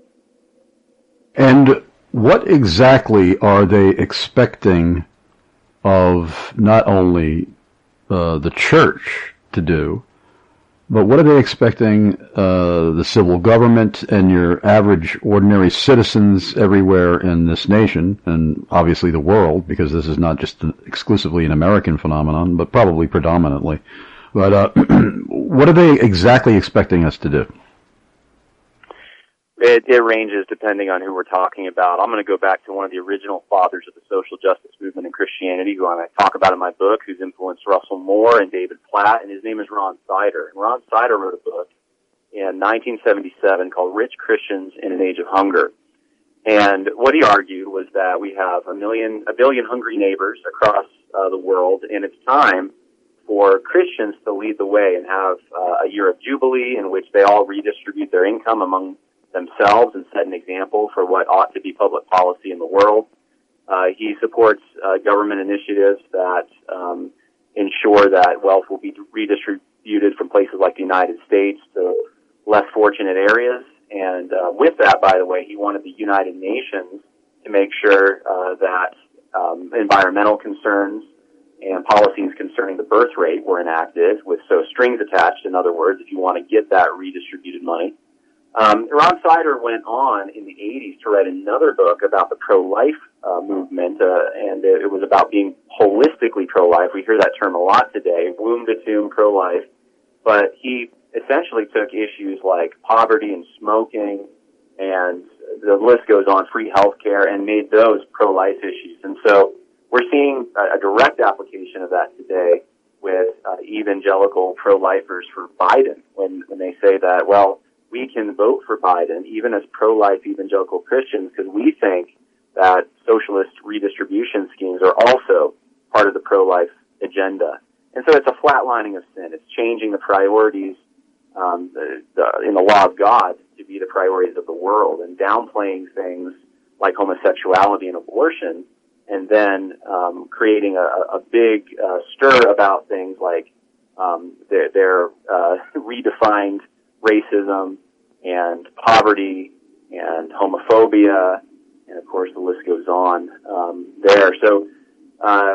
And what exactly are they expecting of not only Uh, the church to do, but what are they expecting uh, the civil government and your average ordinary citizens everywhere in this nation, and obviously the world, because this is not just an, exclusively an American phenomenon, but probably predominantly. But uh, what are they exactly expecting us to do? It, it ranges depending on who we're talking about. I'm going to go back to one of the original fathers of the social justice movement in Christianity, who I talk about in my book, who's influenced Russell Moore and David Platt, and his name is Ron Sider. And Ron Sider wrote a book in nineteen seventy-seven called Rich Christians in an Age of Hunger. And what he argued was that we have a million, a billion hungry neighbors across uh, the world, and it's time for Christians to lead the way and have uh, a year of Jubilee in which they all redistribute their income among themselves and set an example for what ought to be public policy in the world. Uh, he supports uh, government initiatives that um, ensure that wealth will be redistributed from places like the United States to less fortunate areas. And uh, with that, by the way, he wanted the United Nations to make sure uh, that um, environmental concerns and policies concerning the birth rate were enacted with so strings attached. In other words, if you want to get that redistributed money. Um, Ron Sider went on in the eighties to write another book about the pro-life uh, movement, uh, and it, it was about being holistically pro-life. We hear that term a lot today, womb to tomb pro-life. But he essentially took issues like poverty and smoking, and the list goes on, free health care, and made those pro-life issues. And so we're seeing a, a direct application of that today with uh, evangelical pro-lifers for Biden when, when they say that, well, we can vote for Biden, even as pro-life evangelical Christians, because we think that socialist redistribution schemes are also part of the pro-life agenda. And so it's a flatlining of sin. It's changing the priorities um, the, the, in the law of God to be the priorities of the world, and downplaying things like homosexuality and abortion, and then um, creating a, a big uh, stir about things like um, their, their uh, redefined racism and poverty and homophobia, and of course the list goes on um, there. So uh,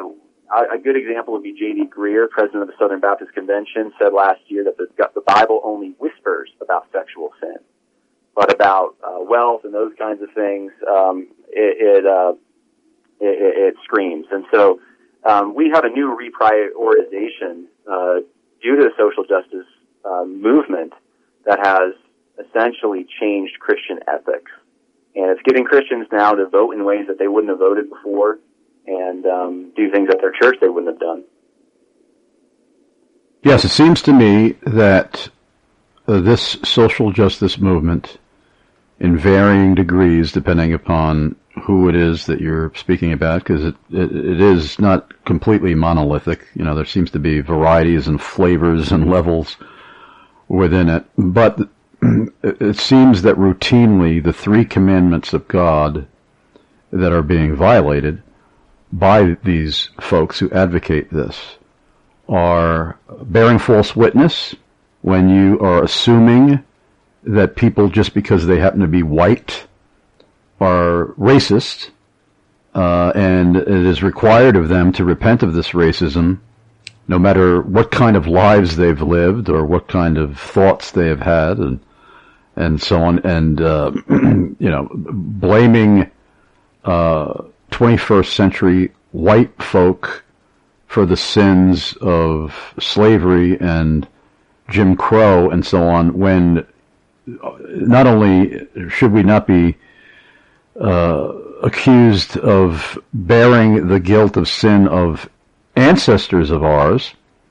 a good example would be J D Greear, president of the Southern Baptist Convention, said last year that the, the Bible only whispers about sexual sin, but about uh, wealth and those kinds of things, um, it it, uh, it it screams. And so um, we have a new reprioritization uh, due to the social justice uh, movement that has essentially changed Christian ethics, and it's getting Christians now to vote in ways that they wouldn't have voted before, and um, do things at their church they wouldn't have done. Yes, it seems to me that uh, this social justice movement, in varying degrees, depending upon who it is that you're speaking about, because it, it it is not completely monolithic. You know, there seems to be varieties and flavors and levels within it. But it seems that routinely the three commandments of God that are being violated by these folks who advocate this are bearing false witness, when you are assuming that people, just because they happen to be white, are racist, uh, and it is required of them to repent of this racism, no matter what kind of lives they've lived or what kind of thoughts they have had, and and so on, and uh, you know, blaming uh, twenty-first century white folk for the sins of slavery and Jim Crow and so on, when not only should we not be uh, accused of bearing the guilt of sin of ancestors of ours,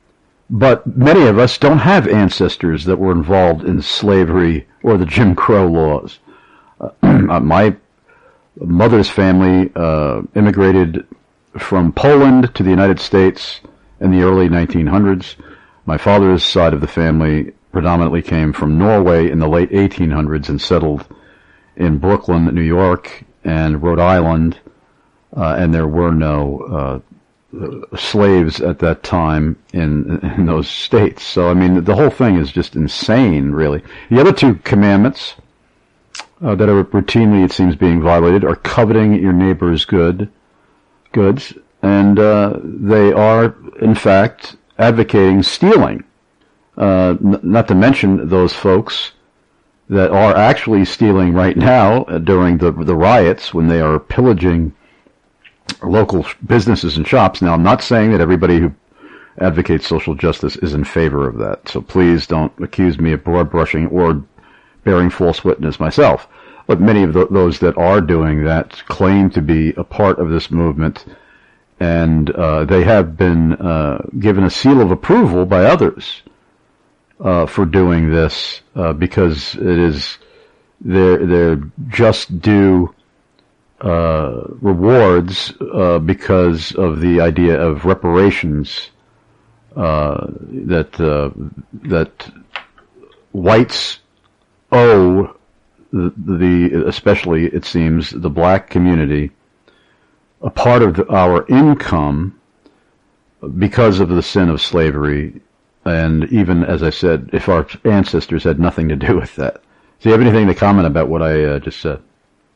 but many of us don't have ancestors that were involved in slavery or the Jim Crow laws. Uh, my mother's family uh, immigrated from Poland to the United States in the early nineteen hundreds. My father's side of the family predominantly came from Norway in the late eighteen hundreds and settled in Brooklyn, New York, and Rhode Island, uh, and there were no uh, slaves at that time in, in those states. So, I mean, the whole thing is just insane, really. The other two commandments uh, that are routinely, it seems, being violated are coveting your neighbor's good goods, and uh, they are, in fact, advocating stealing. Uh, n- not to mention those folks that are actually stealing right now uh, during the the riots, when they are pillaging local sh- businesses and shops. Now, I'm not saying that everybody who advocates social justice is in favor of that, so please don't accuse me of broad brushing or bearing false witness myself. But many of the, those that are doing that claim to be a part of this movement, and uh, they have been uh, given a seal of approval by others uh, for doing this, uh, because it is their their just due uh, rewards uh, because of the idea of reparations uh, that uh, that whites owe the, the especially, it seems, the black community a part of the, our income because of the sin of slavery, and even, as I said, if our ancestors had nothing to do with that. Do you have anything to comment about what I uh, just said?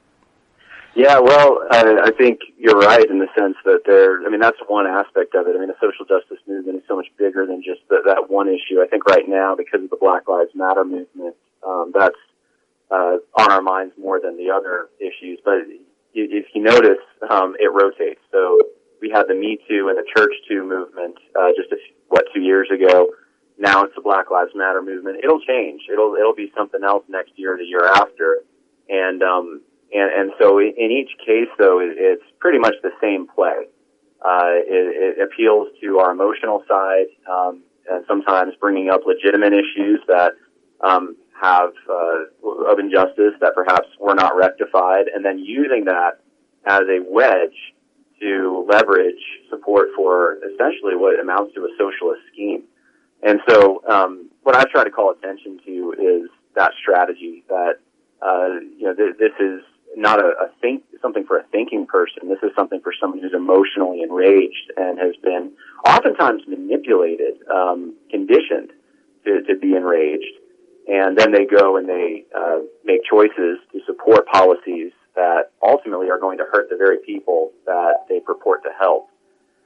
Yeah, well, I, I think you're right in the sense that there, I mean, that's one aspect of it. I mean, the social justice movement is so much bigger than just the, that one issue. I think right now, because of the Black Lives Matter movement, um, that's uh, on our minds more than the other issues. But if you notice, um, it rotates. So we had the Me Too and the Church Too movement uh, just, a, what, two years ago. Now it's the Black Lives Matter movement. It'll change. It'll it'll be something else next year or the year after. And um, and, and so in each case, though, it, it's pretty much the same play. Uh, it, it appeals to our emotional side, um, and sometimes bringing up legitimate issues that um, have uh, of injustice that perhaps were not rectified, and then using that as a wedge to leverage support for essentially what amounts to a socialist scheme. And so um, what I try to call attention to is that strategy that, uh, you know, th- this is not a, a think something for a thinking person. This is something for someone who's emotionally enraged and has been oftentimes manipulated, um, conditioned to, to be enraged. And then they go and they uh, make choices to support policies that ultimately are going to hurt the very people that they purport to help.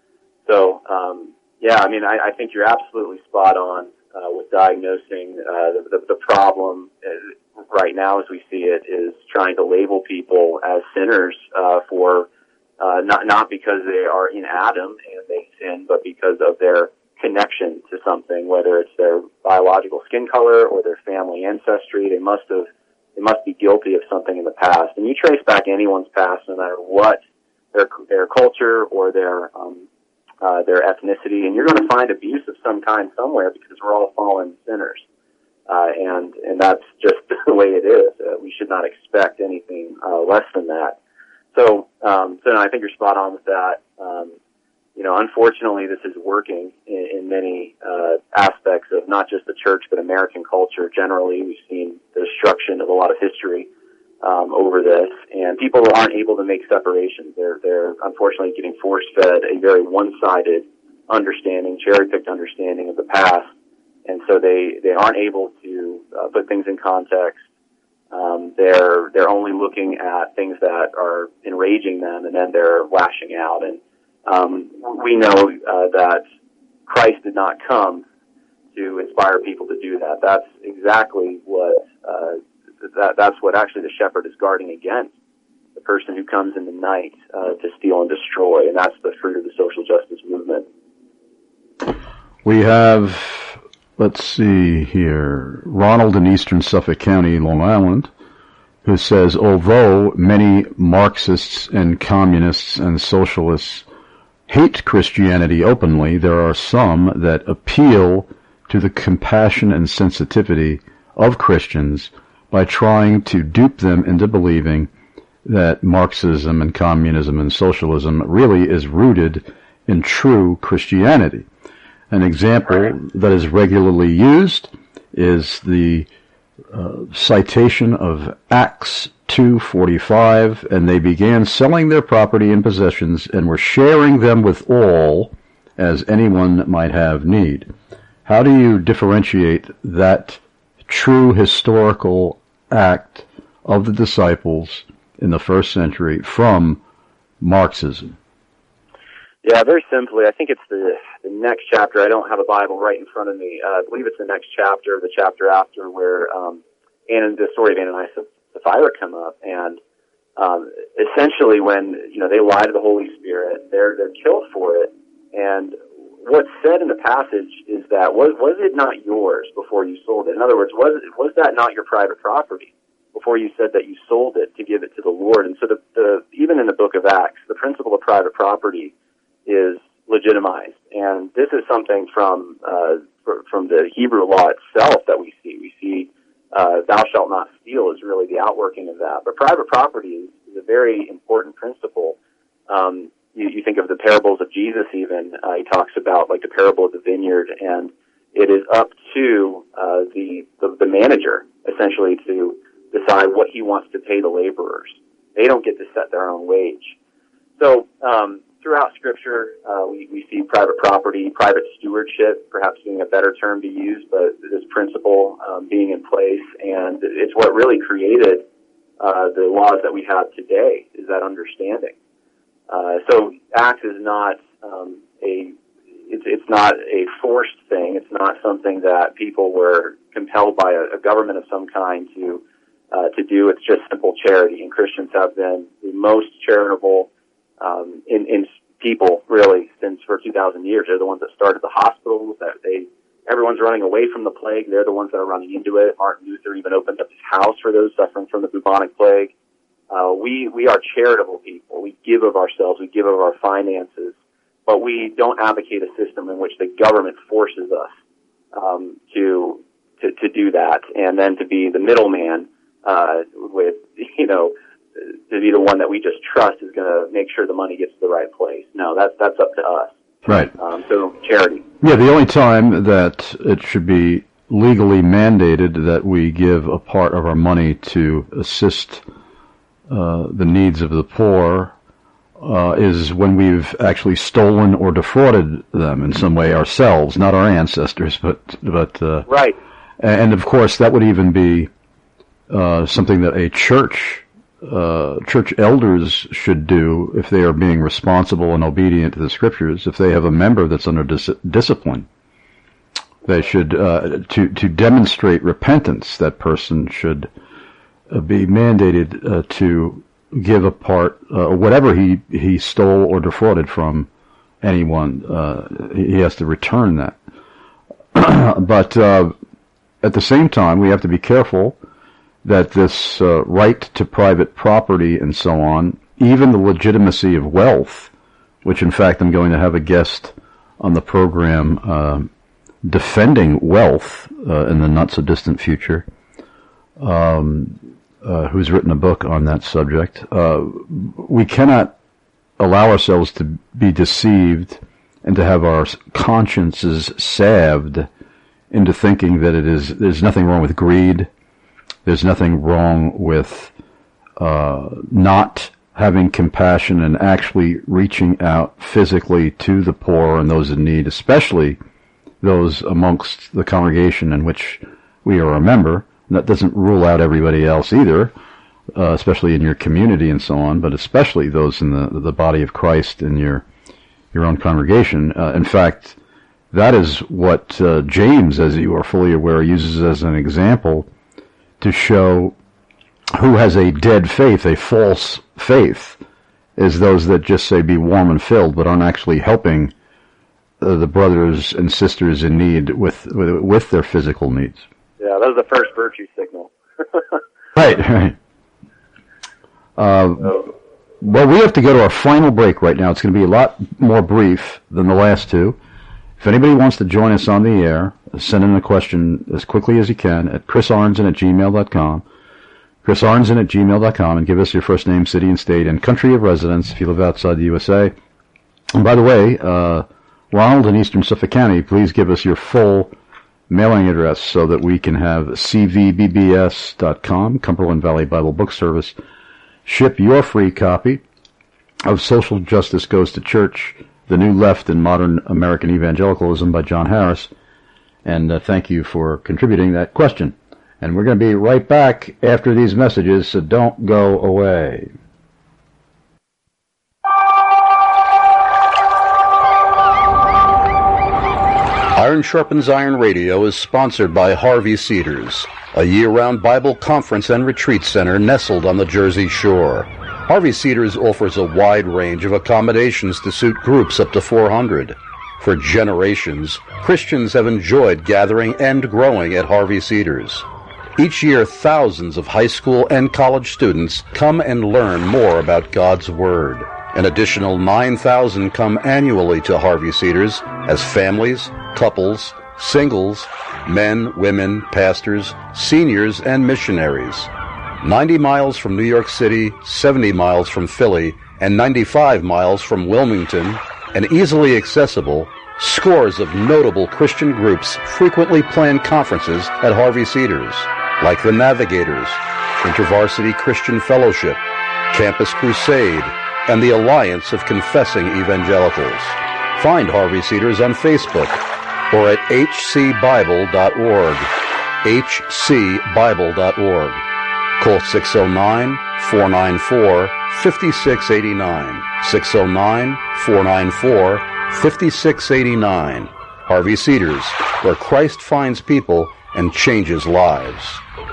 So, um, yeah, I mean, I, I think you're absolutely spot on uh, with diagnosing uh, the, the, the problem uh, right now as we see it is trying to label people as sinners uh, for uh, not not because they are in Adam and they sin, but because of their connection to something, whether it's their biological skin color or their family ancestry. They must have, they must be guilty of something in the past. And you trace back anyone's past, no matter what their their culture or their um, uh, their ethnicity, and you're going to find abuse of some kind somewhere because we're all fallen sinners, uh, and and that's just the way it is. Uh, we should not expect anything uh, less than that. So, um, so no, I think you're spot on with that. Um, You know, unfortunately, this is working in, in many uh, aspects of not just the church, but American culture generally. We've seen the destruction of a lot of history um, over this, and people aren't able to make separations. They're, they're unfortunately getting force-fed a very one-sided understanding, cherry-picked understanding of the past, and so they, they aren't able to uh, put things in context. Um, they're they're only looking at things that are enraging them, and then they're lashing out. And Um, we know uh, that Christ did not come to inspire people to do that. That's exactly what uh, that, that's what actually the shepherd is guarding against, the person who comes in the night uh, to steal and destroy, and that's the fruit of the social justice movement. We have, let's see here, Ronald in eastern Suffolk County, Long Island, who says, although many Marxists and communists and socialists hate Christianity openly, there are some that appeal to the compassion and sensitivity of Christians by trying to dupe them into believing that Marxism and communism and socialism really is rooted in true Christianity. An example that is regularly used is the uh, citation of Acts two forty-five, and they began selling their property and possessions and were sharing them with all as anyone might have need. How do you differentiate that true historical act of the disciples in the first century from Marxism? Yeah, very simply, I think it's the, the next chapter. I don't have a Bible right in front of me. Uh, I believe it's the next chapter, the chapter after, where um, and the story of Ananias and Sapphira come up, and um, essentially when you know they lie to the Holy Spirit, they're they're killed for it. And what's said in the passage is that was was it not yours before you sold it? In other words, was was that not your private property before you said that you sold it to give it to the Lord? And so the, the even in the book of Acts, the principle of private property is legitimized, and this is something from uh, from the Hebrew law itself that we see. We see. Uh, thou shalt not steal is really the outworking of that. But private property is, is a very important principle. Um, you, you think of the parables of Jesus even. Uh, he talks about like the parable of the vineyard, and it is up to uh, the, the the manager essentially to decide what he wants to pay the laborers. They don't get to set their own wage. So um, throughout Scripture, uh, we, we see private property, private stewardship, perhaps being a better term to use, but this principle um, being in place, and it's what really created uh, the laws that we have today, is that understanding. Uh, so Acts is not um, a it's, it's not a forced thing. It's not something that people were compelled by a, a government of some kind to uh, to do. It's just simple charity, and Christians have been the most charitable Um, in, in people, really, since for two thousand years. They're the ones that started the hospitals, that they, everyone's running away from the plague. They're the ones that are running into it. Martin Luther even opened up his house for those suffering from the bubonic plague. Uh, we, we are charitable people. We give of ourselves. We give of our finances. But we don't advocate a system in which the government forces us um, to, to, to do that, and then to be the middleman uh, with, you know, to be the one that we just trust is going to make sure the money gets to the right place. No, that's that's up to us. Right. Um, so charity. Yeah, the only time that it should be legally mandated that we give a part of our money to assist uh, the needs of the poor uh, is when we've actually stolen or defrauded them in some way ourselves, not our ancestors, but but uh, right. And of course, that would even be uh, something that a church uh, church elders should do if they are being responsible and obedient to the Scriptures, if they have a member that's under dis- discipline, they should, uh, to, to demonstrate repentance, that person should uh, be mandated uh, to give a part, uh, whatever he, he stole or defrauded from anyone, uh, he has to return that. But uh, at the same time, we have to be careful that this uh, right to private property and so on, even the legitimacy of wealth, which in fact I'm going to have a guest on the program uh, defending wealth uh, in the not-so-distant future, um, uh, who's written a book on that subject. Uh, we cannot allow ourselves to be deceived and to have our consciences salved into thinking that it is there's nothing wrong with greed, there's nothing wrong with uh, not having compassion and actually reaching out physically to the poor and those in need, especially those amongst the congregation in which we are a member. And that doesn't rule out everybody else either, uh, especially in your community and so on, but especially those in the the body of Christ in your your own congregation. Uh, in fact, that is what uh, James, as you are fully aware, uses as an example to show who has a dead faith, a false faith, is those that just say be warm and filled, but aren't actually helping uh, the brothers and sisters in need with, with with their physical needs. Yeah, that was the first virtue signal. Right, right. Uh, so. Well, we have to go to our final break right now. It's going to be a lot more brief than the last two. If anybody wants to join us on the air, send in a question as quickly as you can at chris arnzen at gmail dot com, chris arnzen at gmail dot com, and give us your first name, city and state, and country of residence if you live outside the U S A. And by the way, uh, Ronald in Eastern Suffolk County, please give us your full mailing address so that we can have c v b b s dot com, Cumberland Valley Bible Book Service, ship your free copy of Social Justice Goes to Church, The New Left in Modern American Evangelicalism by John Harris. And uh, thank you for contributing that question. And we're going to be right back after these messages, so don't go away. Iron Sharpens Iron Radio is sponsored by Harvey Cedars, a year-round Bible conference and retreat center nestled on the Jersey Shore. Harvey Cedars offers a wide range of accommodations to suit groups up to four hundred. For generations, Christians have enjoyed gathering and growing at Harvey Cedars. Each year, thousands of high school and college students come and learn more about God's Word. An additional nine thousand come annually to Harvey Cedars as families, couples, singles, men, women, pastors, seniors, and missionaries. ninety miles from New York City, seventy miles from Philly, and ninety-five miles from Wilmington, and easily accessible, scores of notable Christian groups frequently plan conferences at Harvey Cedars, like the Navigators, InterVarsity Christian Fellowship, Campus Crusade, and the Alliance of Confessing Evangelicals. Find Harvey Cedars on Facebook or at h c bible dot org, h c bible dot org. Call six oh nine, four nine four, five six eight nine, six oh nine, four nine four, five six eight nine. Harvey Cedars, where Christ finds people and changes lives.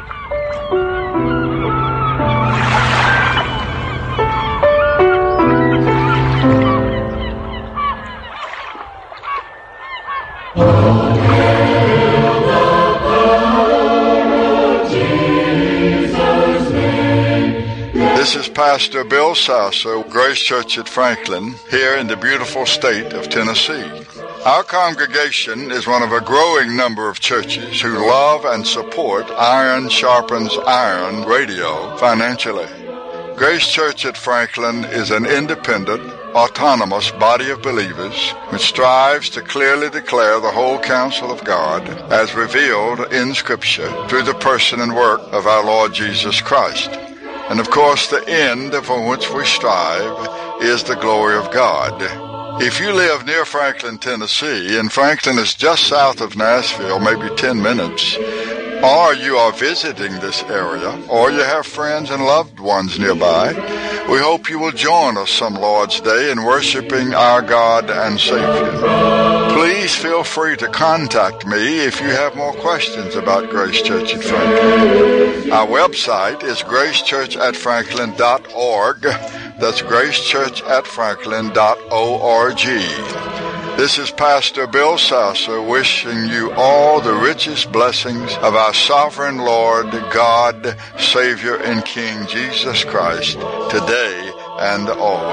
This is Pastor Bill Sasser, Grace Church at Franklin, here in the beautiful state of Tennessee. Our congregation is one of a growing number of churches who love and support Iron Sharpens Iron Radio financially. Grace Church at Franklin is an independent, autonomous body of believers which strives to clearly declare the whole counsel of God as revealed in Scripture through the person and work of our Lord Jesus Christ. And of course, the end for which we strive is the glory of God. If you live near Franklin, Tennessee, and Franklin is just south of Nashville, maybe ten minutes, or you are visiting this area, or you have friends and loved ones nearby, we hope you will join us some Lord's Day in worshiping our God and Savior. Please feel free to contact me if you have more questions about Grace Church at Franklin. Our website is grace church at franklin dot org. That's grace church at franklin dot org. This is Pastor Bill Sasser wishing you all the richest blessings of our sovereign Lord, God, Savior, and King Jesus Christ, today and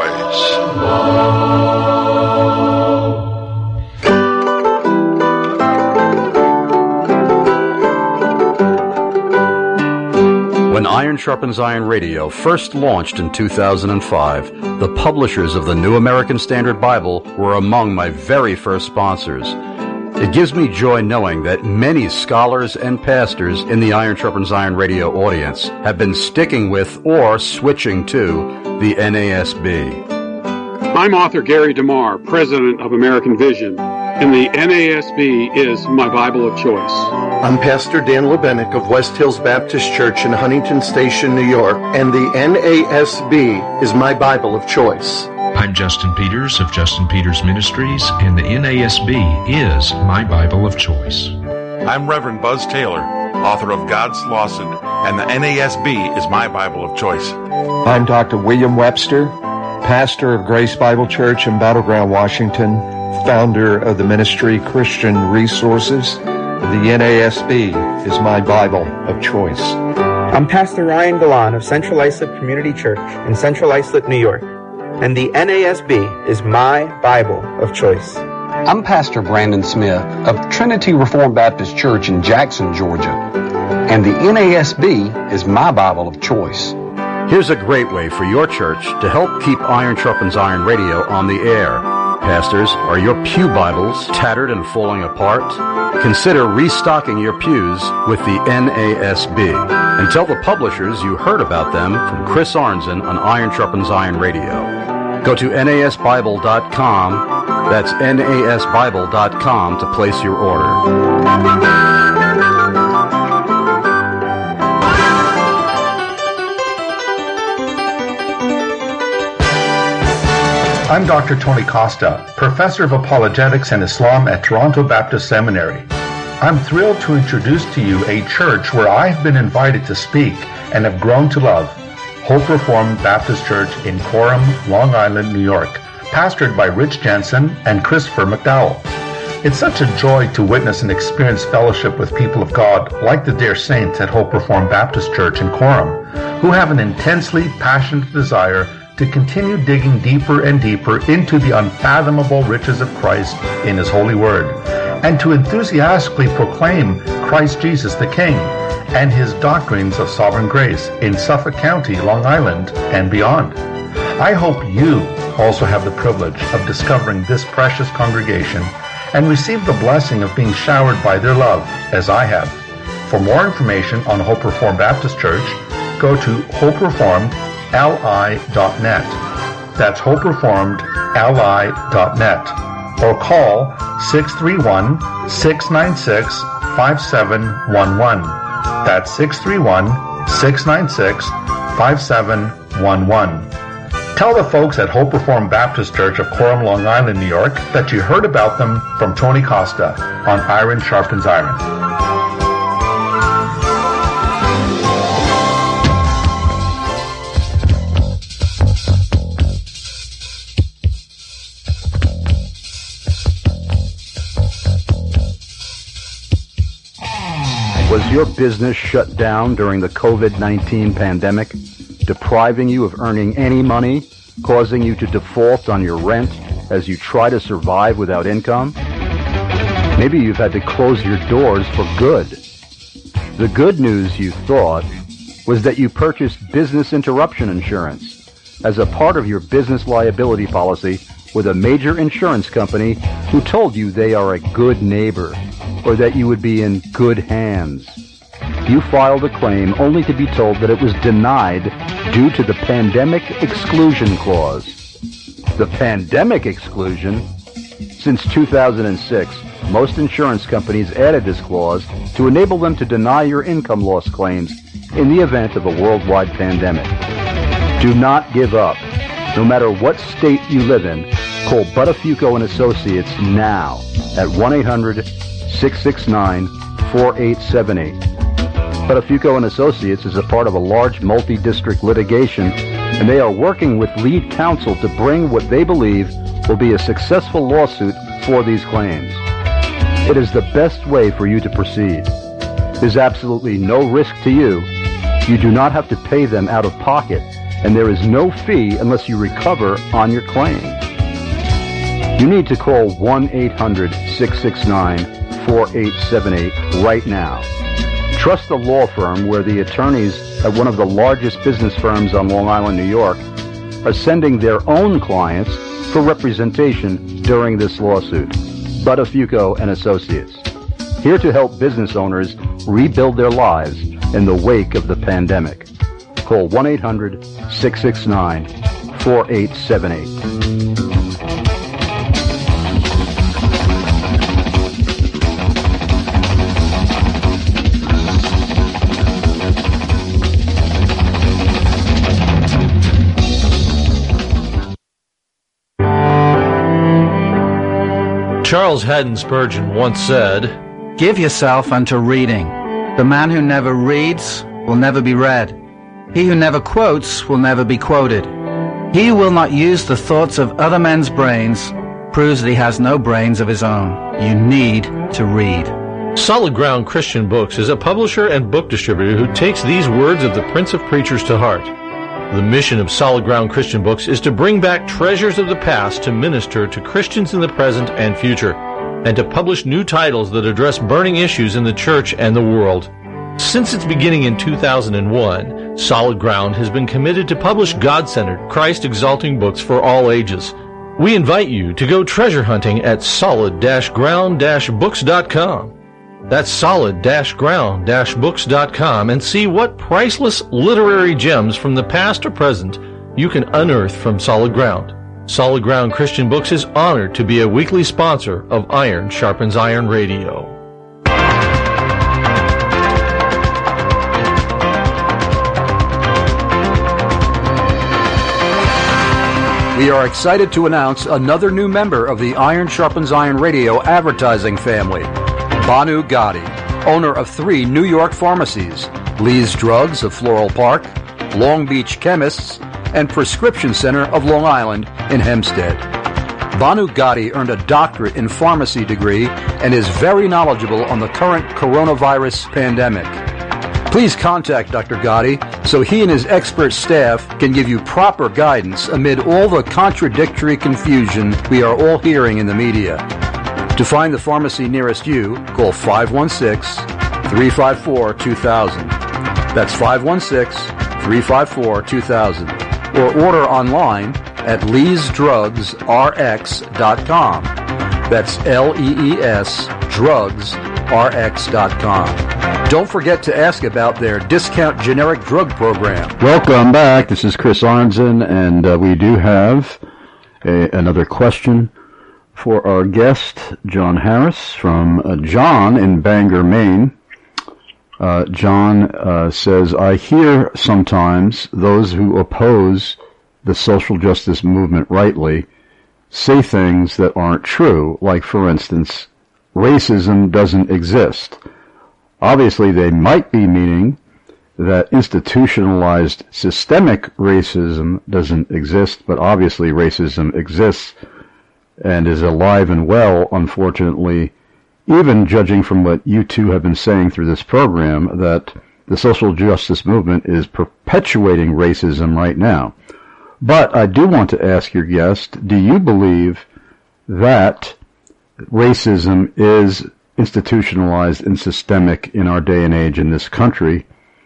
always. When Iron Sharpens Iron Radio first launched in two thousand five, the publishers of the New American Standard Bible were among my very first sponsors. It gives me joy knowing that many scholars and pastors in the Iron Sharpens Iron Radio audience have been sticking with or switching to the N A S B. I'm author Gary DeMar, president of American Vision, and the N A S B is my Bible of choice. I'm Pastor Dan Lebenik of West Hills Baptist Church in Huntington Station, New York, and the N A S B is my Bible of choice. I'm Justin Peters of Justin Peters Ministries, and the N A S B is my Bible of choice. I'm Reverend Buzz Taylor, author of God's Lawson, and the N A S B is my Bible of choice. I'm Doctor William Webster, pastor of Grace Bible Church in Battleground, Washington, founder of the ministry Christian Resources. The N A S B is my Bible of choice. I'm Pastor Ryan Galan of Central Islip Community Church in Central Islip, New York, and the N A S B is my Bible of choice. I'm Pastor Brandon Smith of Trinity Reformed Baptist Church in Jackson, Georgia, and the N A S B is my Bible of choice. Here's a great way for your church to help keep Iron Sharpens Iron Radio on the air. Pastors, are your pew Bibles tattered and falling apart? Consider restocking your pews with the N A S B. And tell the publishers you heard about them from Chris Arnzen on Iron Sharpens Iron Radio. Go to N A S Bible dot com. That's N A S Bible dot com to place your order. I'm Doctor Tony Costa, Professor of Apologetics and Islam at Toronto Baptist Seminary. I'm thrilled to introduce to you a church where I've been invited to speak and have grown to love, Hope Reformed Baptist Church in Coram, Long Island, New York, pastored by Rich Jensen and Christopher McDowell. It's such a joy to witness and experience fellowship with people of God like the dear saints at Hope Reformed Baptist Church in Coram, who have an intensely passionate desire to continue digging deeper and deeper into the unfathomable riches of Christ in His holy word, and to enthusiastically proclaim Christ Jesus the King and His doctrines of sovereign grace in Suffolk County, Long Island, and beyond. I hope you also have the privilege of discovering this precious congregation and receive the blessing of being showered by their love, as I have. For more information on Hope Reformed Baptist Church, go to hope reformed L I dot net. That's hope reformed L I dot net. Or call six three one, six nine six, five seven one one. That's six three one, six nine six, five seven one one. Tell the folks at Hope Reformed Baptist Church of Coram, Long Island, New York that you heard about them from Tony Costa on Iron Sharpens Iron. Was your business shut down during the covid nineteen pandemic, depriving you of earning any money, causing you to default on your rent as you try to survive without income? Maybe you've had to close your doors for good. The good news, you thought, was that you purchased business interruption insurance as a part of your business liability policy with a major insurance company who told you they are a good neighbor, or that you would be in good hands. You filed a claim only to be told that it was denied due to the Pandemic Exclusion Clause. The Pandemic Exclusion? Since two thousand six, most insurance companies added this clause to enable them to deny your income loss claims in the event of a worldwide pandemic. Do not give up. No matter what state you live in, call Buttafuoco and Associates now at one eight hundred, six six nine, four eight seven eight. Buttafuoco and Associates is a part of a large multi-district litigation, and they are working with lead counsel to bring what they believe will be a successful lawsuit for these claims. It is the best way for you to proceed. There's absolutely no risk to you. You do not have to pay them out of pocket, and there is no fee unless you recover on your claim. You need to call one eight hundred, six six nine, four eight seven eight right now. Trust the law firm where the attorneys at one of the largest business firms on Long Island, New York, are sending their own clients for representation during this lawsuit. Buttafuoco and Associates, here to help business owners rebuild their lives in the wake of the pandemic. Call one eight hundred, six six nine, four eight seven eight. Charles Haddon Spurgeon once said, "Give yourself unto reading. The man who never reads will never be read. He who never quotes will never be quoted. He who will not use the thoughts of other men's brains proves that he has no brains of his own. You need to read." Solid Ground Christian Books is a publisher and book distributor who takes these words of the Prince of Preachers to heart. The mission of Solid Ground Christian Books is to bring back treasures of the past to minister to Christians in the present and future, and to publish new titles that address burning issues in the church and the world. Since its beginning in two thousand one, Solid Ground has been committed to publish God-centered, Christ-exalting books for all ages. We invite you to go treasure hunting at solid ground books dot com. That's solid ground books dot com, and see what priceless literary gems from the past or present you can unearth from Solid Ground. Solid Ground Christian Books is honored to be a weekly sponsor of Iron Sharpens Iron Radio. We are excited to announce another new member of the Iron Sharpens Iron Radio advertising family. Banu Gotti, owner of three New York pharmacies, Lee's Drugs of Floral Park, Long Beach Chemists, and Prescription Center of Long Island in Hempstead. Banu Gotti earned a doctorate in pharmacy degree and is very knowledgeable on the current coronavirus pandemic. Please contact Doctor Gotti so he and his expert staff can give you proper guidance amid all the contradictory confusion we are all hearing in the media. To find the pharmacy nearest you, call five one six, three five four, two thousand. That's five one six, three five four, two thousand. Or order online at lees drugs r x dot com. That's L E E S drugs r x dot com. Don't forget to ask about their discount generic drug program. Welcome back. This is Chris Arnzen, and uh, we do have a, another question for our guest, John Harris, from uh, John in Bangor, Maine. Uh, John uh, says, I hear sometimes those who oppose the social justice movement rightly say things that aren't true, like, for instance, racism doesn't exist. Obviously, they might be meaning that institutionalized systemic racism doesn't exist, but obviously racism exists and is alive and well, unfortunately, even judging from what you two have been saying through this program, that the social justice movement is perpetuating racism right now. But I do want to ask your guest, do you believe that racism is institutionalized and systemic in our day and age in this country?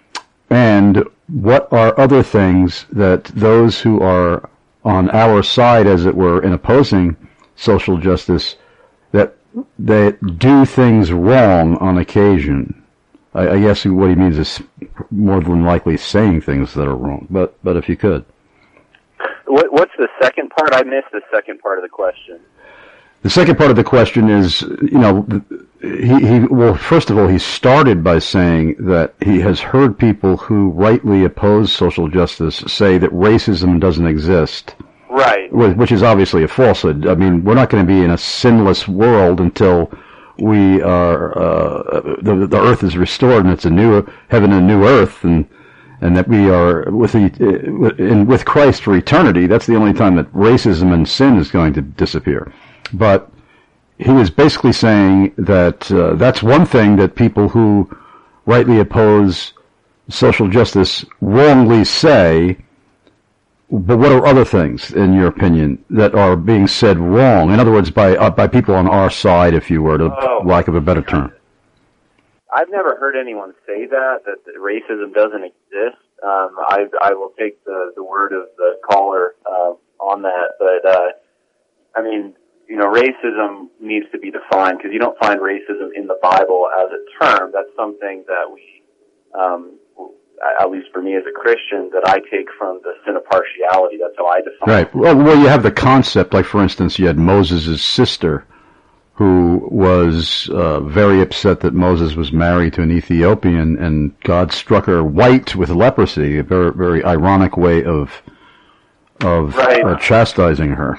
And what are other things that those who are on our side, as it were, in opposing social justice, that they do things wrong on occasion? I, I guess what he means is more than likely saying things that are wrong. But but if you could. What, what's the second part? I missed the second part of the question. The second part of the question is, you know, he, he well, first of all, he started by saying that he has heard people who rightly oppose social justice say that racism doesn't exist. Right. Which is obviously a falsehood. I mean, we're not going to be in a sinless world until we are, uh, the, the earth is restored and it's a new heaven and a new earth, and and that we are with the, in, with Christ for eternity. That's the only time that racism and sin is going to disappear. But he was basically saying that uh, that's one thing that people who rightly oppose social justice wrongly say. But what are other things, in your opinion, that are being said wrong? In other words, by uh, by people on our side, if you were, to oh. lack of a better term. I've never heard anyone say that, that racism doesn't exist. Um, I, I will take the, the word of the caller uh, on that. But, uh, I mean, you know, racism needs to be defined, because you don't find racism in the Bible as a term. That's something that we, um, at least for me as a Christian, that I take from the sin of partiality. That's how I define Right. it. Well, well, you have the concept, like, for instance, you had Moses' sister, who was uh, very upset that Moses was married to an Ethiopian, and God struck her white with leprosy, a very, very ironic way of of right. uh, chastising her.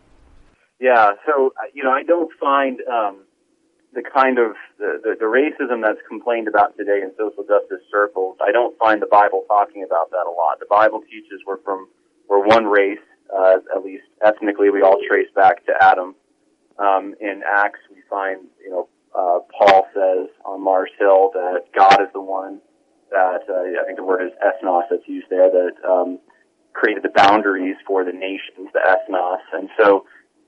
Yeah, so, you know, I don't find um, the kind of, the, the, the racism that's complained about today in social justice circles, I don't find the Bible talking about that a lot. The Bible teaches we're from, we're one race, uh, at least ethnically, we all trace back to Adam. Um, in Acts, we find, you know, uh, Paul says on Mars Hill that God is the one that, uh, I think the word is ethnos that's used there, that um, created the boundaries for the nations, the ethnos. And so,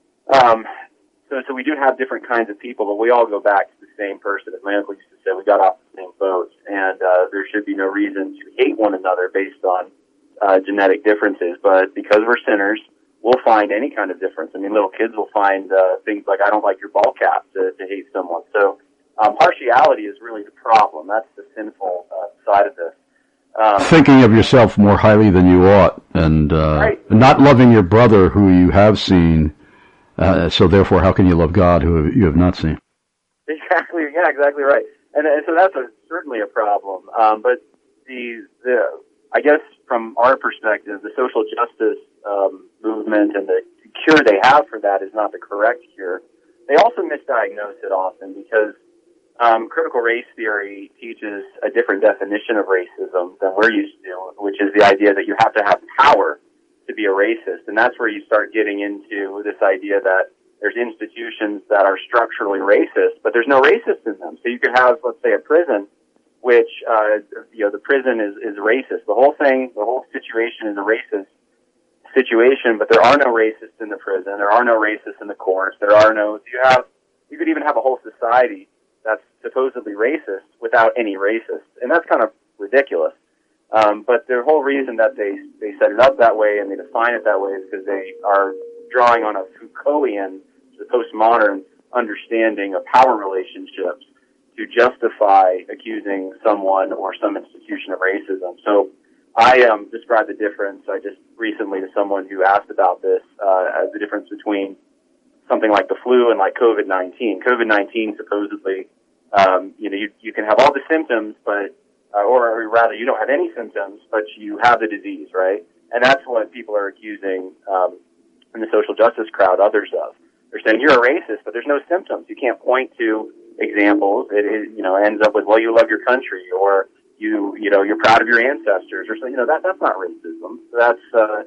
um, so, so we do have different kinds of people, but we all go back to the same person. As my uncle used to say, we got off the same boat, and uh, there should be no reason to hate one another based on uh, genetic differences. But because we're sinners, we'll find any kind of difference. I mean, little kids will find uh, things like, I don't like your ball cap, to, to hate someone. So um, partiality is really the problem. That's the sinful uh, side of this. Um, Thinking of yourself more highly than you ought, and uh, right. not loving your brother who you have seen, uh, so therefore how can you love God who you have not seen? Exactly, yeah, exactly right. And, and so that's a, certainly a problem. Um, but the, the, I guess from our perspective, the social justice um, movement and the cure they have for that is not the correct cure. They also misdiagnose it often, because um, critical race theory teaches a different definition of racism than we're used to, which is the idea that you have to have power to be a racist. And that's where you start getting into this idea that there's institutions that are structurally racist, but there's no racist in them. So you could have, let's say, a prison which, uh, you know, the prison is, is racist. The whole thing, the whole situation is a racist situation, but there are no racists in the prison. There are no racists in the courts. There are no, you have, you could even have a whole society that's supposedly racist without any racists. And that's kind of ridiculous. Um, but the whole reason that they, they set it up that way and they define it that way is because they are drawing on a Foucaultian, the postmodern understanding of power relationships to justify accusing someone or some institution of racism. So I um, described the difference, I just recently to someone who asked about this, uh, as the difference between something like the flu and like COVID nineteen. COVID nineteen supposedly, um, you know, you, you can have all the symptoms, but, uh, or rather you don't have any symptoms, but you have the disease, right? And that's what people are accusing, um, in the social justice crowd others of. They're saying you're a racist, but there's no symptoms. You can't point to examples. It, it you know ends up with, well, you love your country, or you you know you're proud of your ancestors, or so. You know that that's not racism. That's uh,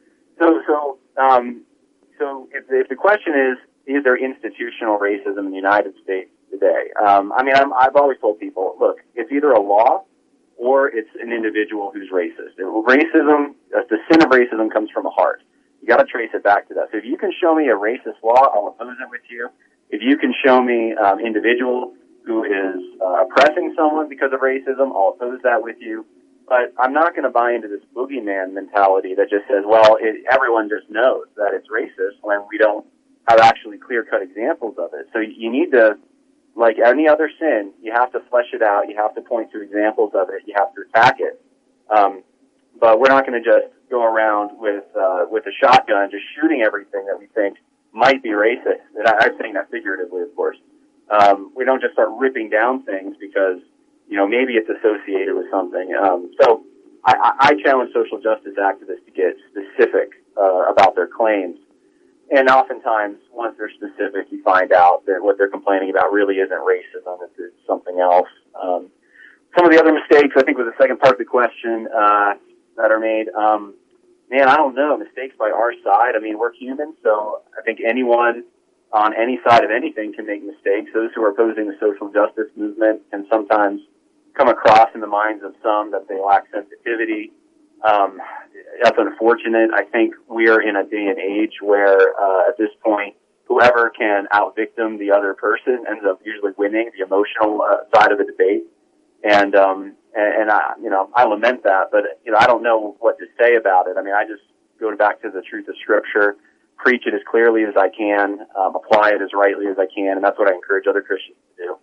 so so um, so. If, if the question is, is there institutional racism in the United States today? Um, I mean, I'm, I've always told people, look, it's either a law or it's an individual who's racist. Racism, uh, the sin of racism comes from a heart. You got to trace it back to that. So if you can show me a racist law, I'll oppose it with you. If you can show me um, individual who is uh, oppressing someone because of racism, I'll oppose that with you. But I'm not going to buy into this boogeyman mentality that just says, well, it, everyone just knows that it's racist when we don't have actually clear-cut examples of it. So you need to, like any other sin, you have to flesh it out. You have to point to examples of it. You have to attack it. Um, but we're not going to just go around with uh, with a shotgun just shooting everything that we think might be racist. And I, I'm saying that figuratively, of course. Um, we don't just start ripping down things because, you know, maybe it's associated with something. Um, so I, I challenge social justice activists to get specific uh, about their claims. And oftentimes, once they're specific, you find out that what they're complaining about really isn't racism, it's something else. Um, some of the other mistakes, I think, with the second part of the question uh, that are made, um, man, I don't know, mistakes by our side. I mean, we're human, so I think anyone on any side of anything can make mistakes. Those who are opposing the social justice movement can sometimes come across in the minds of some that they lack sensitivity. Um, that's unfortunate. I think we are in a day and age where, uh, at this point, whoever can out-victim the other person ends up usually winning the emotional uh, side of the debate. And, um, and, and I, you know, I lament that, but, you know, I don't know what to say about it. I mean, I just go back to the truth of Scripture, preach it as clearly as I can, um, apply it as rightly as I can, and that's what I encourage other Christians to do.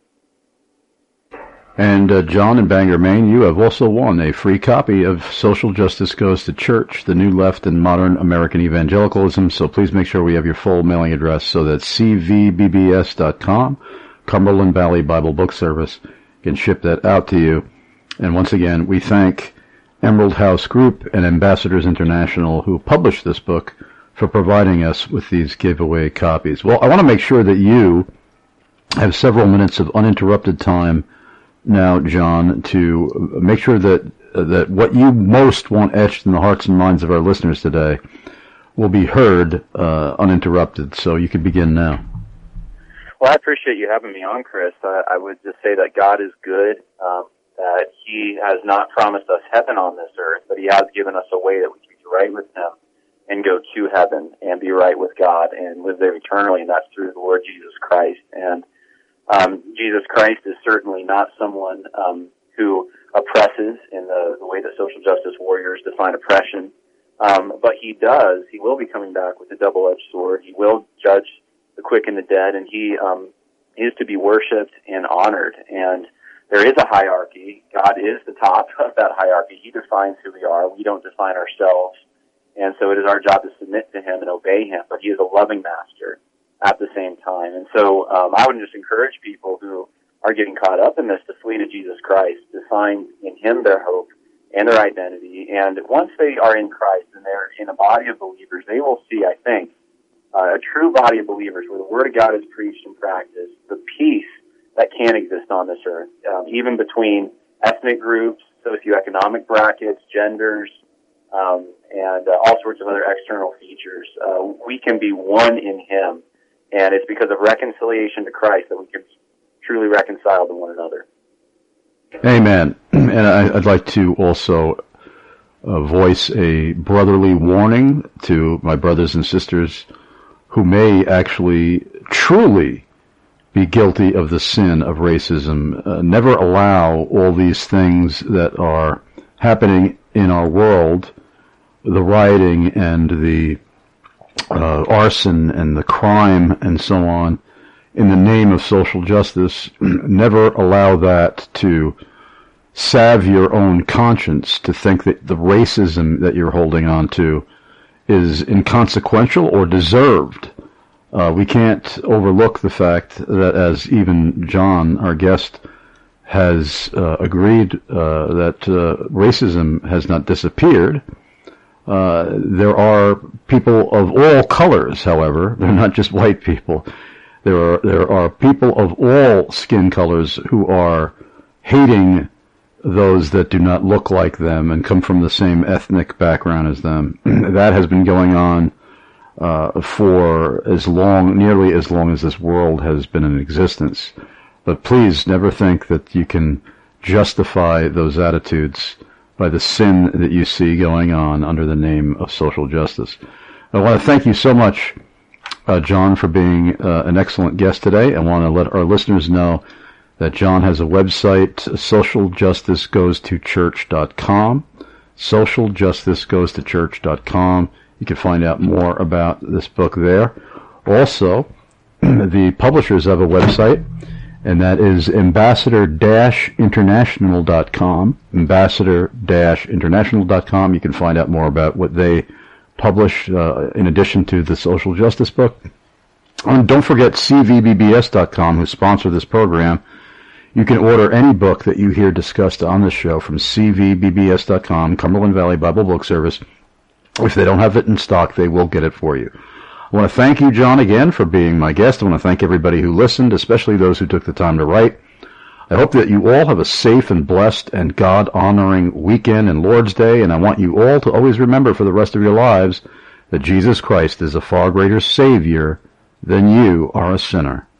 And uh, John in Bangor, Maine, you have also won a free copy of Social Justice Goes to Church, The New Left in Modern American Evangelicalism. So please make sure we have your full mailing address so that c v b b s dot com, Cumberland Valley Bible Book Service, can ship that out to you. And once again, we thank Emerald House Group and Ambassadors International, who published this book, for providing us with these giveaway copies. Well, I want to make sure that you have several minutes of uninterrupted time now, John, to make sure that uh, that what you most want etched in the hearts and minds of our listeners today will be heard uh, uninterrupted. So you can begin now. Well, I appreciate you having me on, Chris. Uh, I would just say that God is good, um, that He has not promised us heaven on this earth, but He has given us a way that we can be right with Him and go to heaven and be right with God and live there eternally, and that's through the Lord Jesus Christ. And Um, Jesus Christ is certainly not someone um, who oppresses in the, the way that social justice warriors define oppression, um, but he does. He will be coming back with a double-edged sword. He will judge the quick and the dead, and he um, is to be worshipped and honored. And there is a hierarchy. God is the top of that hierarchy. He defines who we are. We don't define ourselves. And so it is our job to submit to Him and obey Him, but He is a loving master at the same time. And so um, I would just encourage people who are getting caught up in this to flee to Jesus Christ, to find in Him their hope and their identity. And once they are in Christ and they're in a body of believers, they will see, I think, uh, a true body of believers where the Word of God is preached and practiced, the peace that can exist on this earth, um, even between ethnic groups, socioeconomic brackets, genders, um, and uh, all sorts of other external features. Uh, we can be one in Him. And it's because of reconciliation to Christ that we can be truly reconciled to one another. Amen. And I, I'd like to also uh, voice a brotherly warning to my brothers and sisters who may actually truly be guilty of the sin of racism. Uh, never allow all these things that are happening in our world, the rioting and the Uh, arson and the crime and so on, in the name of social justice. Never allow that to salve your own conscience to think that the racism that you're holding on to is inconsequential or deserved. Uh, we can't overlook the fact that, as even John, our guest, has uh, agreed uh, that uh, racism has not disappeared. Uh, there are people of all colors, however. They're not just white people. There are, there are people of all skin colors who are hating those that do not look like them and come from the same ethnic background as them. That has been going on, uh, for as long, nearly as long as this world has been in existence. But please never think that you can justify those attitudes by the sin that you see going on under the name of social justice. I want to thank you so much, uh, John, for being uh, an excellent guest today. I want to let our listeners know that John has a website, social justice goes to church dot com, social justice goes to church dot com. You can find out more about this book there. Also, the publishers have a website, and that is ambassador dash international dot com, ambassador dash international dot com. You can find out more about what they publish uh, in addition to the social justice book. And don't forget C V B B S dot com, who sponsor this program. You can order any book that you hear discussed on this show from C V B B S dot com, Cumberland Valley Bible Book Service. If they don't have it in stock, they will get it for you. I want to thank you, John, again for being my guest. I want to thank everybody who listened, especially those who took the time to write. I hope that you all have a safe and blessed and God-honoring weekend and Lord's Day, and I want you all to always remember for the rest of your lives that Jesus Christ is a far greater Savior than you are a sinner.